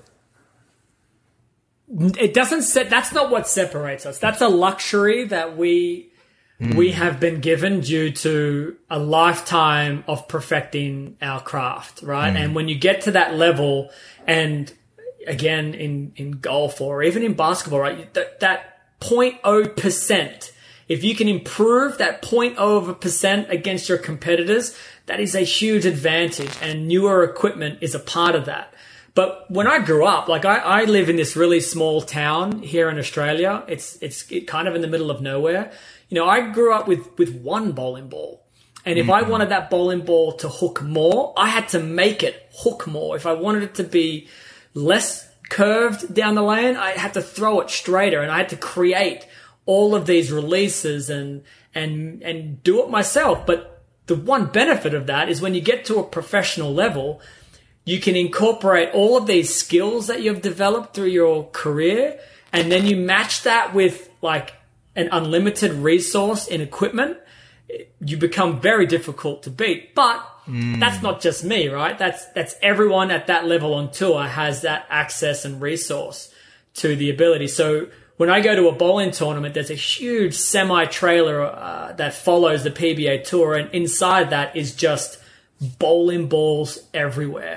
It doesn't that's not what separates us. That's a luxury that we have been given due to a lifetime of perfecting our craft, right? And when you get to that level, and again in golf or even in basketball, right, that 0.0%, if you can improve that 0.0% against your competitors, that is a huge advantage, and newer equipment is a part of that. But when I grew up, I live in this really small town here in Australia. It's kind of in the middle of nowhere. I grew up with one bowling ball. And if I wanted that bowling ball to hook more, I had to make it hook more. If I wanted it to be less curved down the lane, I had to throw it straighter, and I had to create all of these releases and do it myself. But the one benefit of that is when you get to a professional level, you can incorporate all of these skills that you've developed through your career, and then you match that with an unlimited resource in equipment. You become very difficult to beat. But that's not just me, right? That's everyone at that level on tour has that access and resource to the ability. So when I go to a bowling tournament, there's a huge semi-trailer that follows the PBA Tour, and inside that is just bowling balls everywhere.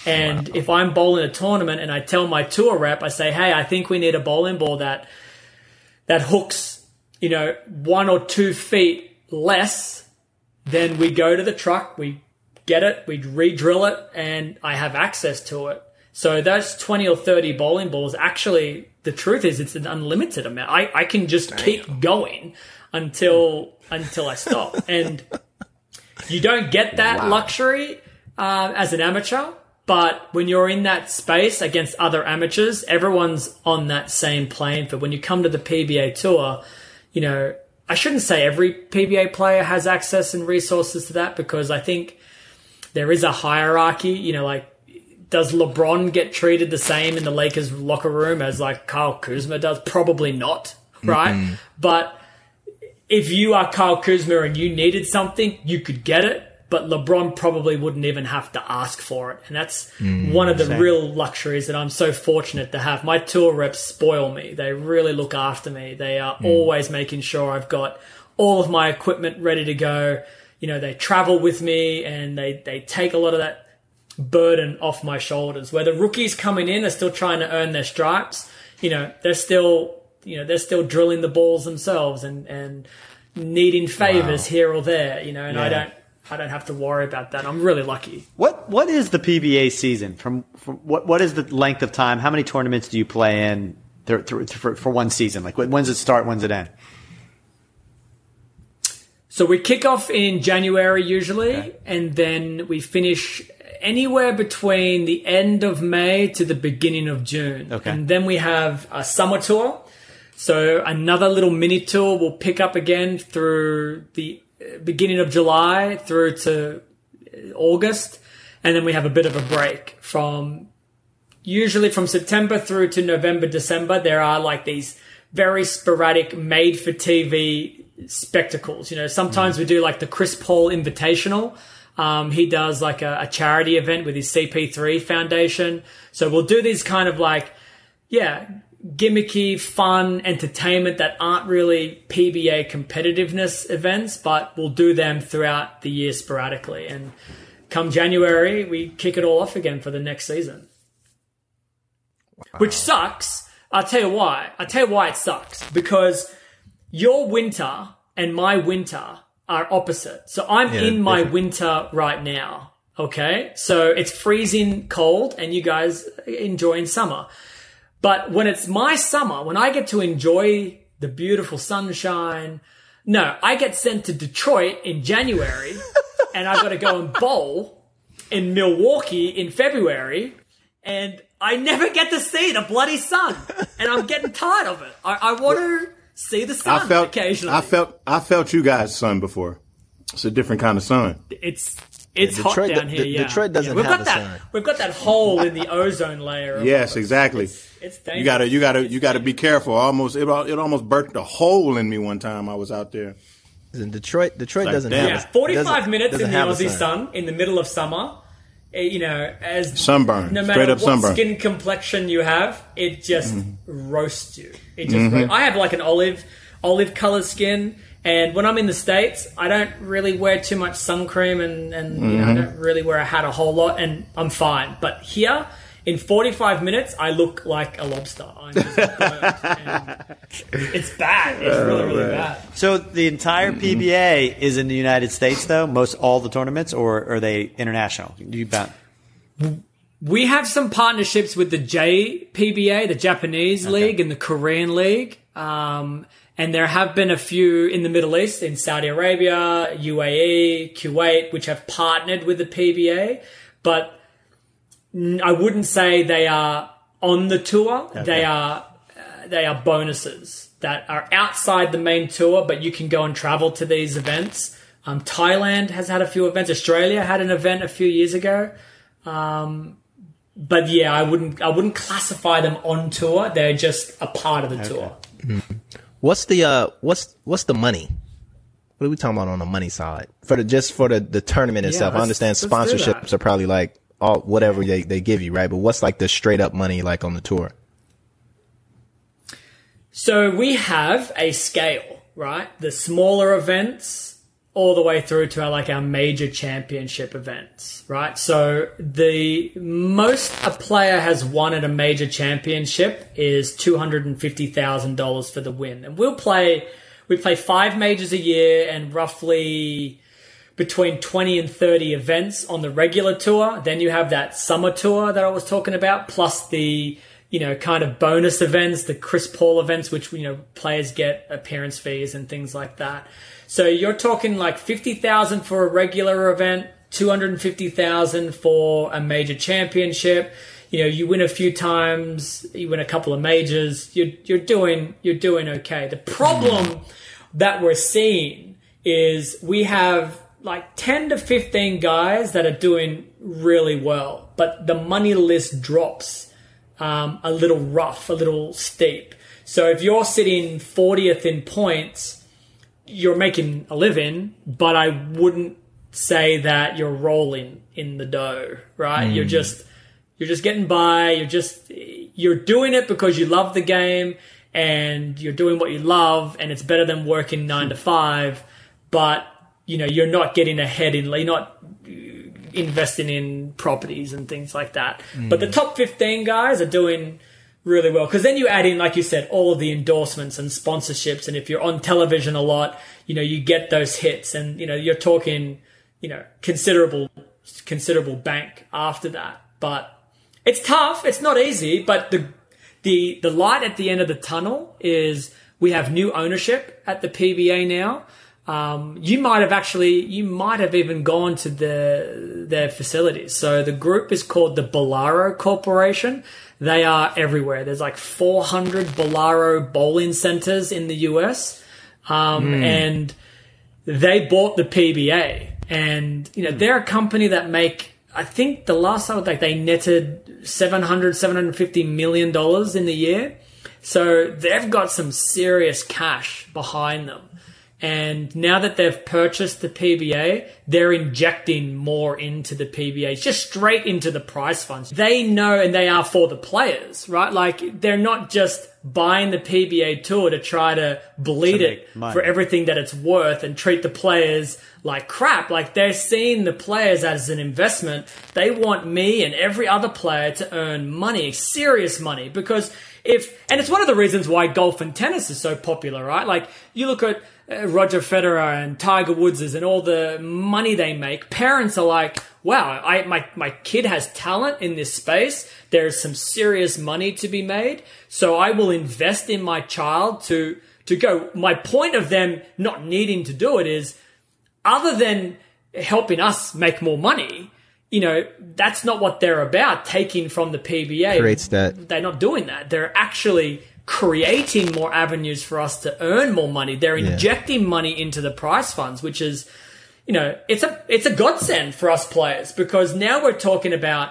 And if I'm bowling a tournament and I tell my tour rep, I say, hey, I think we need a bowling ball that hooks, 1 or 2 feet less, then we go to the truck, we get it, we re-drill it, and I have access to it. So those 20 or 30 bowling balls, actually, the truth is it's an unlimited amount. I can just keep going until I stop. And you don't get that luxury as an amateur. But when you're in that space against other amateurs, everyone's on that same plane. For when you come to the PBA Tour, I shouldn't say every PBA player has access and resources to that, because I think there is a hierarchy. Does LeBron get treated the same in the Lakers locker room as like Kyle Kuzma does? Probably not, right? Mm-hmm. But if you are Kyle Kuzma and you needed something, you could get it. But LeBron probably wouldn't even have to ask for it. And that's one of the real luxuries that I'm so fortunate to have. My tour reps spoil me. They really look after me. They are always making sure I've got all of my equipment ready to go. They travel with me, and they take a lot of that burden off my shoulders. Where the rookies coming in are still trying to earn their stripes, they're still drilling the balls themselves and needing favors here or there, and I don't have to worry about that. I'm really lucky. What is the PBA season? From what is the length of time? How many tournaments do you play in for one season? Like, when's it start? When's it end? So we kick off in January usually, and then we finish anywhere between the end of May to the beginning of June. Okay. And then we have a summer tour. So another little mini tour will pick up again through the beginning of July through to August. And then we have a bit of a break usually from September through to November, December. There are like these very sporadic made for TV spectacles. Sometimes we do like the Chris Paul Invitational. He does like a charity event with his CP3 Foundation. So we'll do these kind of like, gimmicky, fun entertainment that aren't really PBA competitiveness events, but we'll do them throughout the year sporadically. And come January, we kick it all off again for the next season. Wow. Which sucks. I'll tell you why. It sucks. Because your winter and my winter are opposite. So I'm in my winter right now. Okay. So it's freezing cold and you guys enjoying summer. But when it's my summer, when I get to enjoy the beautiful sunshine, I get sent to Detroit in January and I've got to go and bowl in Milwaukee in February, and I never get to see the bloody sun, and I'm getting tired of it. I want to see the sun occasionally. I felt you guys' sun before. It's a different kind of sun. It's hot down here. Detroit doesn't have the sun. We've got that hole in the ozone layer. Yes, exactly. It's dangerous. You gotta be careful. It almost burnt a hole in me one time I was out there. In Detroit doesn't have 45 minutes in the Aussie sun in the middle of summer. As sunburn, no matter what sunburn. Skin complexion you have, it just roasts you. It just I have like an olive colored skin. And when I'm in the States, I don't really wear too much sun cream and I don't really wear a hat a whole lot, and I'm fine. But here, in 45 minutes, I look like a lobster. I'm just burnt. And it's bad. It's really, really bad. So the entire PBA is in the United States, though? All the tournaments, or are they international? We have some partnerships with the JPBA, the Japanese League, and the Korean League. And there have been a few in the Middle East, in Saudi Arabia, UAE, Kuwait, which have partnered with the PBA. But I wouldn't say they are on the tour. Okay. They are bonuses that are outside the main tour, but you can go and travel to these events. Thailand has had a few events. Australia had an event a few years ago. But yeah, I wouldn't classify them on tour. They're just a part of the tour. Mm-hmm. What's the money? What are we talking about on the money side for the tournament itself? I understand sponsorships are probably like all whatever they give you, right? But what's like the straight up money like on the tour? So we have a scale, right? The smaller events all the way through to our major championship events, right? So the most a player has won at a major championship is $250,000 for the win. And we play 5 majors a year and roughly between 20 and 30 events on the regular tour. Then you have that summer tour that I was talking about, plus the, kind of bonus events, the Chris Paul events, which, players get appearance fees and things like that. So you're talking like 50,000 for a regular event, 250,000 for a major championship. You win a few times, you win a couple of majors, you're doing okay. The problem that we're seeing is we have like 10 to 15 guys that are doing really well, but the money list drops a little rough, a little steep. So if you're sitting 40th in points, you're making a living, but I wouldn't say that you're rolling in the dough, right? You're just getting by. You're doing it because you love the game and you're doing what you love, and it's better than working 9 to 5, but you're not getting ahead you're not investing in properties and things like that. But the top 15 guys are doing really well, because then you add in, like you said, all of the endorsements and sponsorships, and if you're on television a lot, you get those hits, and you're talking considerable bank after that. But it's tough, it's not easy, but the light at the end of the tunnel is we have new ownership at the PBA now. You might have even gone to their facilities. So the group is called the Bowlaro Corporation. They are everywhere. There's like 400 Bowlaro bowling centers in the US. And they bought the PBA, and, they're a company that I think the last time they netted $750 million in the year. So they've got some serious cash behind them. And now that they've purchased the PBA, they're injecting more into the PBA, just straight into the prize funds. They know, and they are for the players, right? Like, they're not just buying the PBA tour to try to bleed it for everything that it's worth and treat the players like crap. Like, they're seeing the players as an investment. They want me and every other player to earn money, serious money, because and it's one of the reasons why golf and tennis is so popular, right? Like, you look at Roger Federer and Tiger Woods and all the money they make. Parents are like, wow, my kid has talent in this space. There's some serious money to be made. So I will invest in my child to go. My point of them not needing to do it is, other than helping us make more money, that's not what they're about, taking from the PBA. Creates that. They're not doing that. They're actually creating more avenues for us to earn more money. They're injecting money into the prize funds, which is, it's a godsend for us players, because now we're talking about,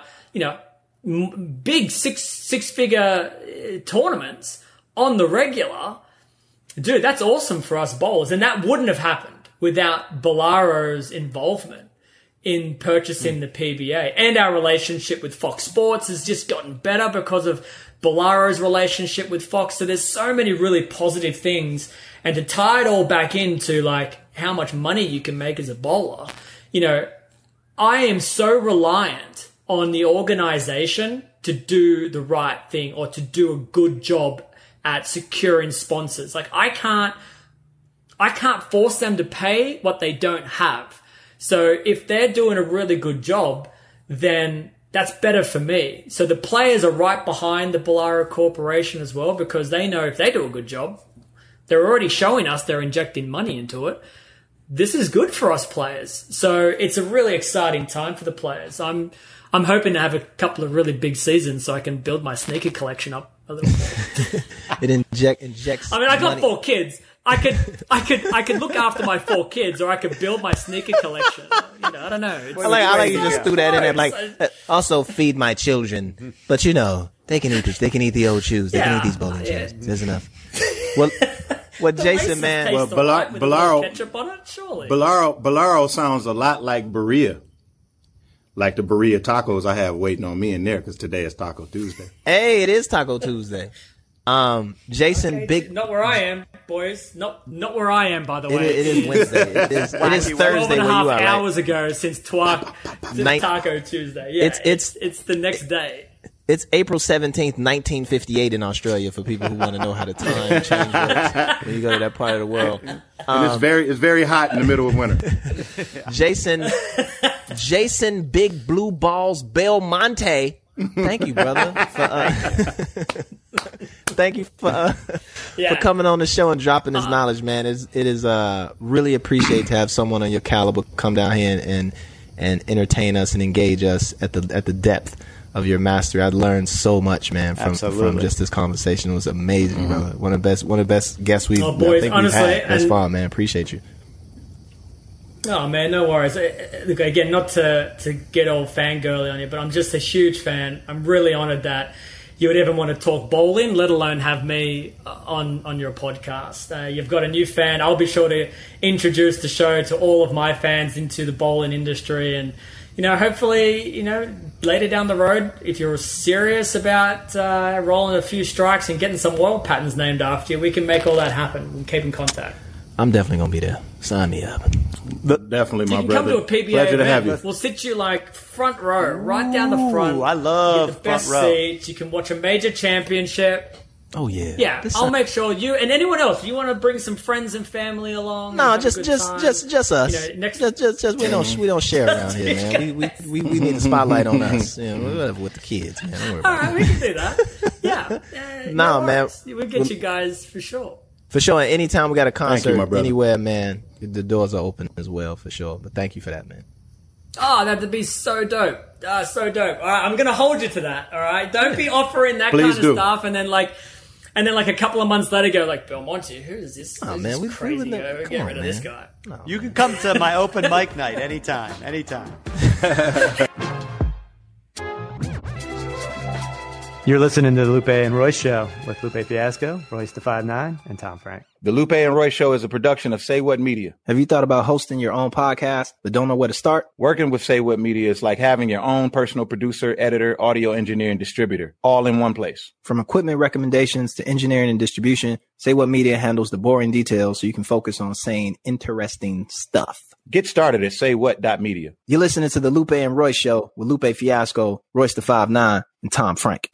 big six-figure tournaments on the regular. Dude, that's awesome for us bowlers. And that wouldn't have happened without Bowlaro's involvement in purchasing the PBA. And our relationship with Fox Sports has just gotten better because of Bowlaro's relationship with Fox. So there's so many really positive things. And to tie it all back into like how much money you can make as a bowler, I am so reliant on the organization to do the right thing or to do a good job at securing sponsors. Like, I can't force them to pay what they don't have. So if they're doing a really good job, then that's better for me. So the players are right behind the Bowlaro Corporation as well, because they know if they do a good job, they're already showing us they're injecting money into it. This is good for us players. So it's a really exciting time for the players. I'm hoping to have a couple of really big seasons so I can build my sneaker collection up a little bit. It injects. I mean, I got money. 4 kids. I could look after my 4 kids, or I could build my sneaker collection. I don't know. I like you just threw that in there. Like, also feed my children, but they can eat this. They can eat the old shoes. They can eat these bowling shoes. There's enough. Well, Jason, man. Well, Bowlaro ketchup on it, surely. Bowlaro sounds a lot like Berea. Like the Berea tacos I have waiting on me in there, because today is Taco Tuesday. Hey, it is Taco Tuesday. Jason, okay, not where I am. boys. Not where I am, by the way. It is Wednesday. It is 12 Thursday and a where half you are, right? hours ago since Taco Tuesday. Yeah, it's the next day. It's April 17th, 1958 in Australia for people who want to know how the time change works when you go to that part of the world. And it's very hot in the middle of winter. Jason Big Blue Balls Belmonte. Thank you, brother. Thank you for coming on the show and dropping this knowledge, man. It is really appreciate to have someone on your caliber come down here and entertain us and engage us at the depth of your mastery. I learned so much, man, from just this conversation. It was amazing, brother. One of the best guests we've had thus far, man. Appreciate you. Oh man, no worries. Look, again, not to get all fangirly on you, but I'm just a huge fan. I'm really honoured that you would ever want to talk bowling, let alone have me on your podcast. You've got a new fan. I'll be sure to introduce the show to all of my fans into the bowling industry, and hopefully, later down the road, if you're serious about rolling a few strikes and getting some oil patterns named after you, we can make all that happen and keep in contact. I'm definitely going to be there. Sign me up. Definitely, my brother. You can come to a PBA Pleasure to have you. We'll sit you front row, right down the front. I love you get the best front row. seats. You can watch a major championship. Oh yeah. Yeah, I'll make sure you and anyone else. You want to bring some friends and family along? No, just us. Just we don't share around here, man. We need the spotlight on us. Whatever with the kids, man. Don't worry about all right, we can do that. Yeah. No, man. We'll get you guys for sure. For sure. Anytime we got a concert my brother. anywhere, man, the doors are open as well, for sure. But thank you for that, man. Oh, that'd be so dope. So dope. All right, I'm going to hold you to that, all right? Don't be offering that Please kind of do. stuff and then a couple of months later go Belmonte, who is this? Oh, Who's man, this crazy guy? come Get on, rid of man. this guy. You can come to my open mic night anytime. You're listening to the Lupe and Royce Show with Lupe Fiasco, Royce the 5'9", and Tom Frank. The Lupe and Roy Show is a production of Say What Media. Have you thought about hosting your own podcast but don't know where to start? Working with Say What Media is like having your own personal producer, editor, audio engineer, and distributor, all in one place. From equipment recommendations to engineering and distribution, Say What Media handles the boring details so you can focus on saying interesting stuff. Get started at saywhat.media. You're listening to the Lupe and Roy Show with Lupe Fiasco, Royce the 5'9", and Tom Frank.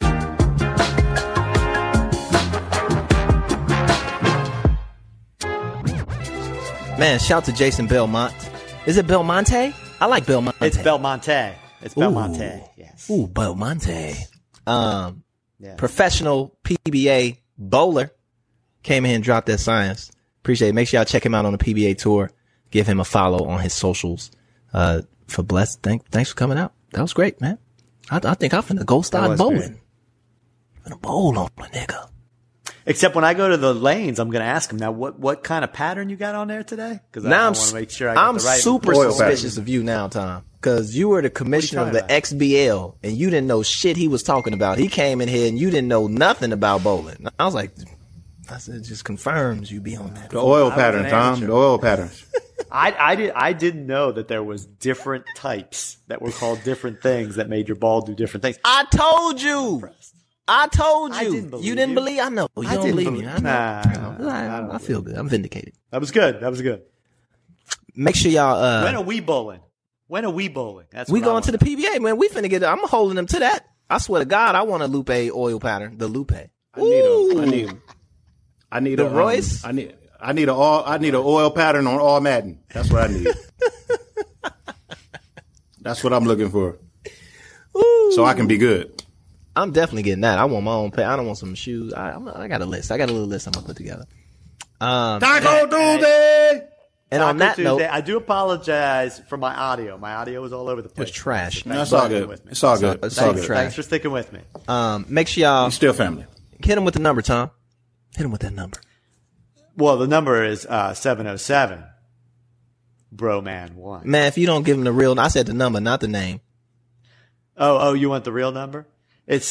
Man, shout to Jason Belmont. Is it Belmonte? I like Belmonte. It's Belmonte. Yes. Ooh, Belmonte. Yeah. Professional PBA bowler came in and dropped that science. Appreciate it. Make sure y'all check him out on the PBA tour. Give him a follow on his socials. For Bless, thanks for coming out. That was great, man. I think I'm finna go start bowling. I'm finna bowl on a nigga. Except when I go to the lanes, I'm going to ask him now what kind of pattern you got on there today? Because Now I want to make sure I get I'm the right super oil suspicious pattern. of you now, Tom, because you were the commissioner of the talking XBL and you didn't know shit he was talking about. He came in here and you didn't know nothing about bowling. I was like, it just confirms you be on that. The oil I pattern, was an Tom. amateur. The oil patterns. I didn't know that there was different types that were called different things that made your ball do different things. I told you. I told I you. didn't believe You didn't you. believe? I know. You I don't didn't believe believe- me. I know. Nah, I feel good. I'm vindicated. That was good. Make sure y'all. When are we bowling? That's We what I going to the PBA, man. We finna get. I'm holding them to that. I swear to God, I want a Lupe oil pattern. The Lupe. I need The a Royce? I need an oil pattern on all Madden. That's what I need. That's what I'm looking for. So I can be good. I'm definitely getting that. I want my own pay. I don't want some shoes. I got a list. I got a little list I'm gonna put together. Taco Tuesday. And on that Tuesday, note, I do apologize for my audio. My audio was all over the place. it's trash. That's all good. It's all good. It's all good. Thanks for sticking with me. Make sure y'all We're still family. hit him with the number, Tom. Hit him with that number. Well, the number is 707. Broman1. Man, if you don't give him the real, I said the number, not the name. Oh, you want the real number? It's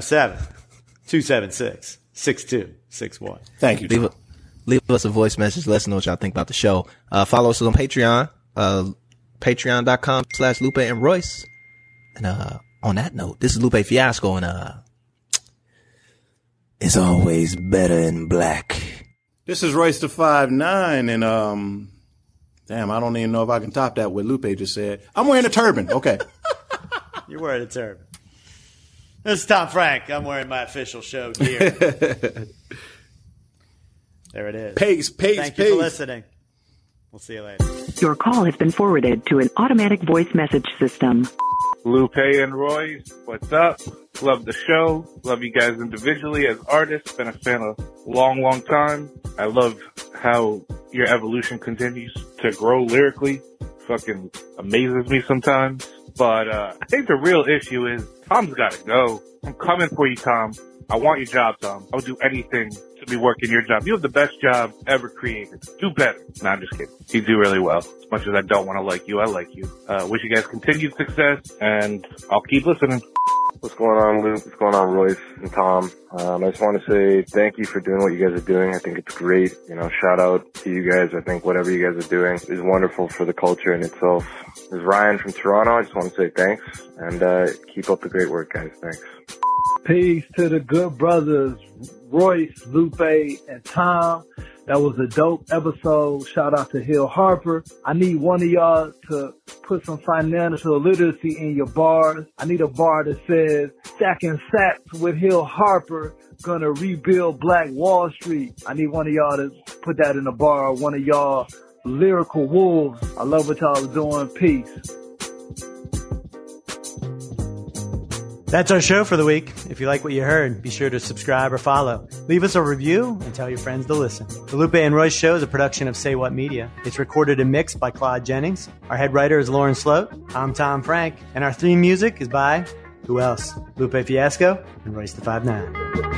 707-276-6261. Thank you, Tom. Leave us a voice message. Let us know what y'all think about the show. Follow us on Patreon, patreon.com/Lupe and Royce. And on that note, this is Lupe Fiasco, and it's always better in black. This is Royce the 5'9", and damn, I don't even know if I can top that. What Lupe just said. I'm wearing a turban. Okay. You're wearing a turban. This is Tom Frank. I'm wearing my official show gear. There it is. Pace. Thank you for listening. We'll see you later. Your call has been forwarded to an automatic voice message system. Lupe and Royce, what's up? Love the show. Love you guys individually as artists. Been a fan a long time. I love how your evolution continues to grow lyrically. Fucking amazes me sometimes. But I think the real issue is Tom's got to go. I'm coming for you, Tom. I want your job, Tom. I would do anything to be working your job. You have the best job ever created. Do better. No, I'm just kidding. You do really well. As much as I don't want to like you, I like you. Wish you guys continued success, and I'll keep listening. What's going on, Luke? What's going on, Royce and Tom? I just want to say thank you for doing what you guys are doing. I think it's great. Shout out to you guys. I think whatever you guys are doing is wonderful for the culture in itself. This is Ryan from Toronto. I just want to say thanks, and keep up the great work, guys. Thanks. Peace to the good brothers, Royce, Lupe, and Tom. That was a dope episode. Shout out to Hill Harper. I need one of y'all to put some financial literacy in your bars. I need a bar that says, stacking sacks with Hill Harper, gonna rebuild Black Wall Street. I need one of y'all to put that in a bar. One of y'all lyrical wolves. I love what y'all are doing. Peace. That's our show for the week. If you like what you heard, be sure to subscribe or follow. Leave us a review and tell your friends to listen. The Lupe and Royce Show is a production of Say What Media. It's recorded and mixed by Claude Jennings. Our head writer is Lauren Sloat. I'm Tom Frank. And our theme music is by, who else? Lupe Fiasco and Royce the 5'9".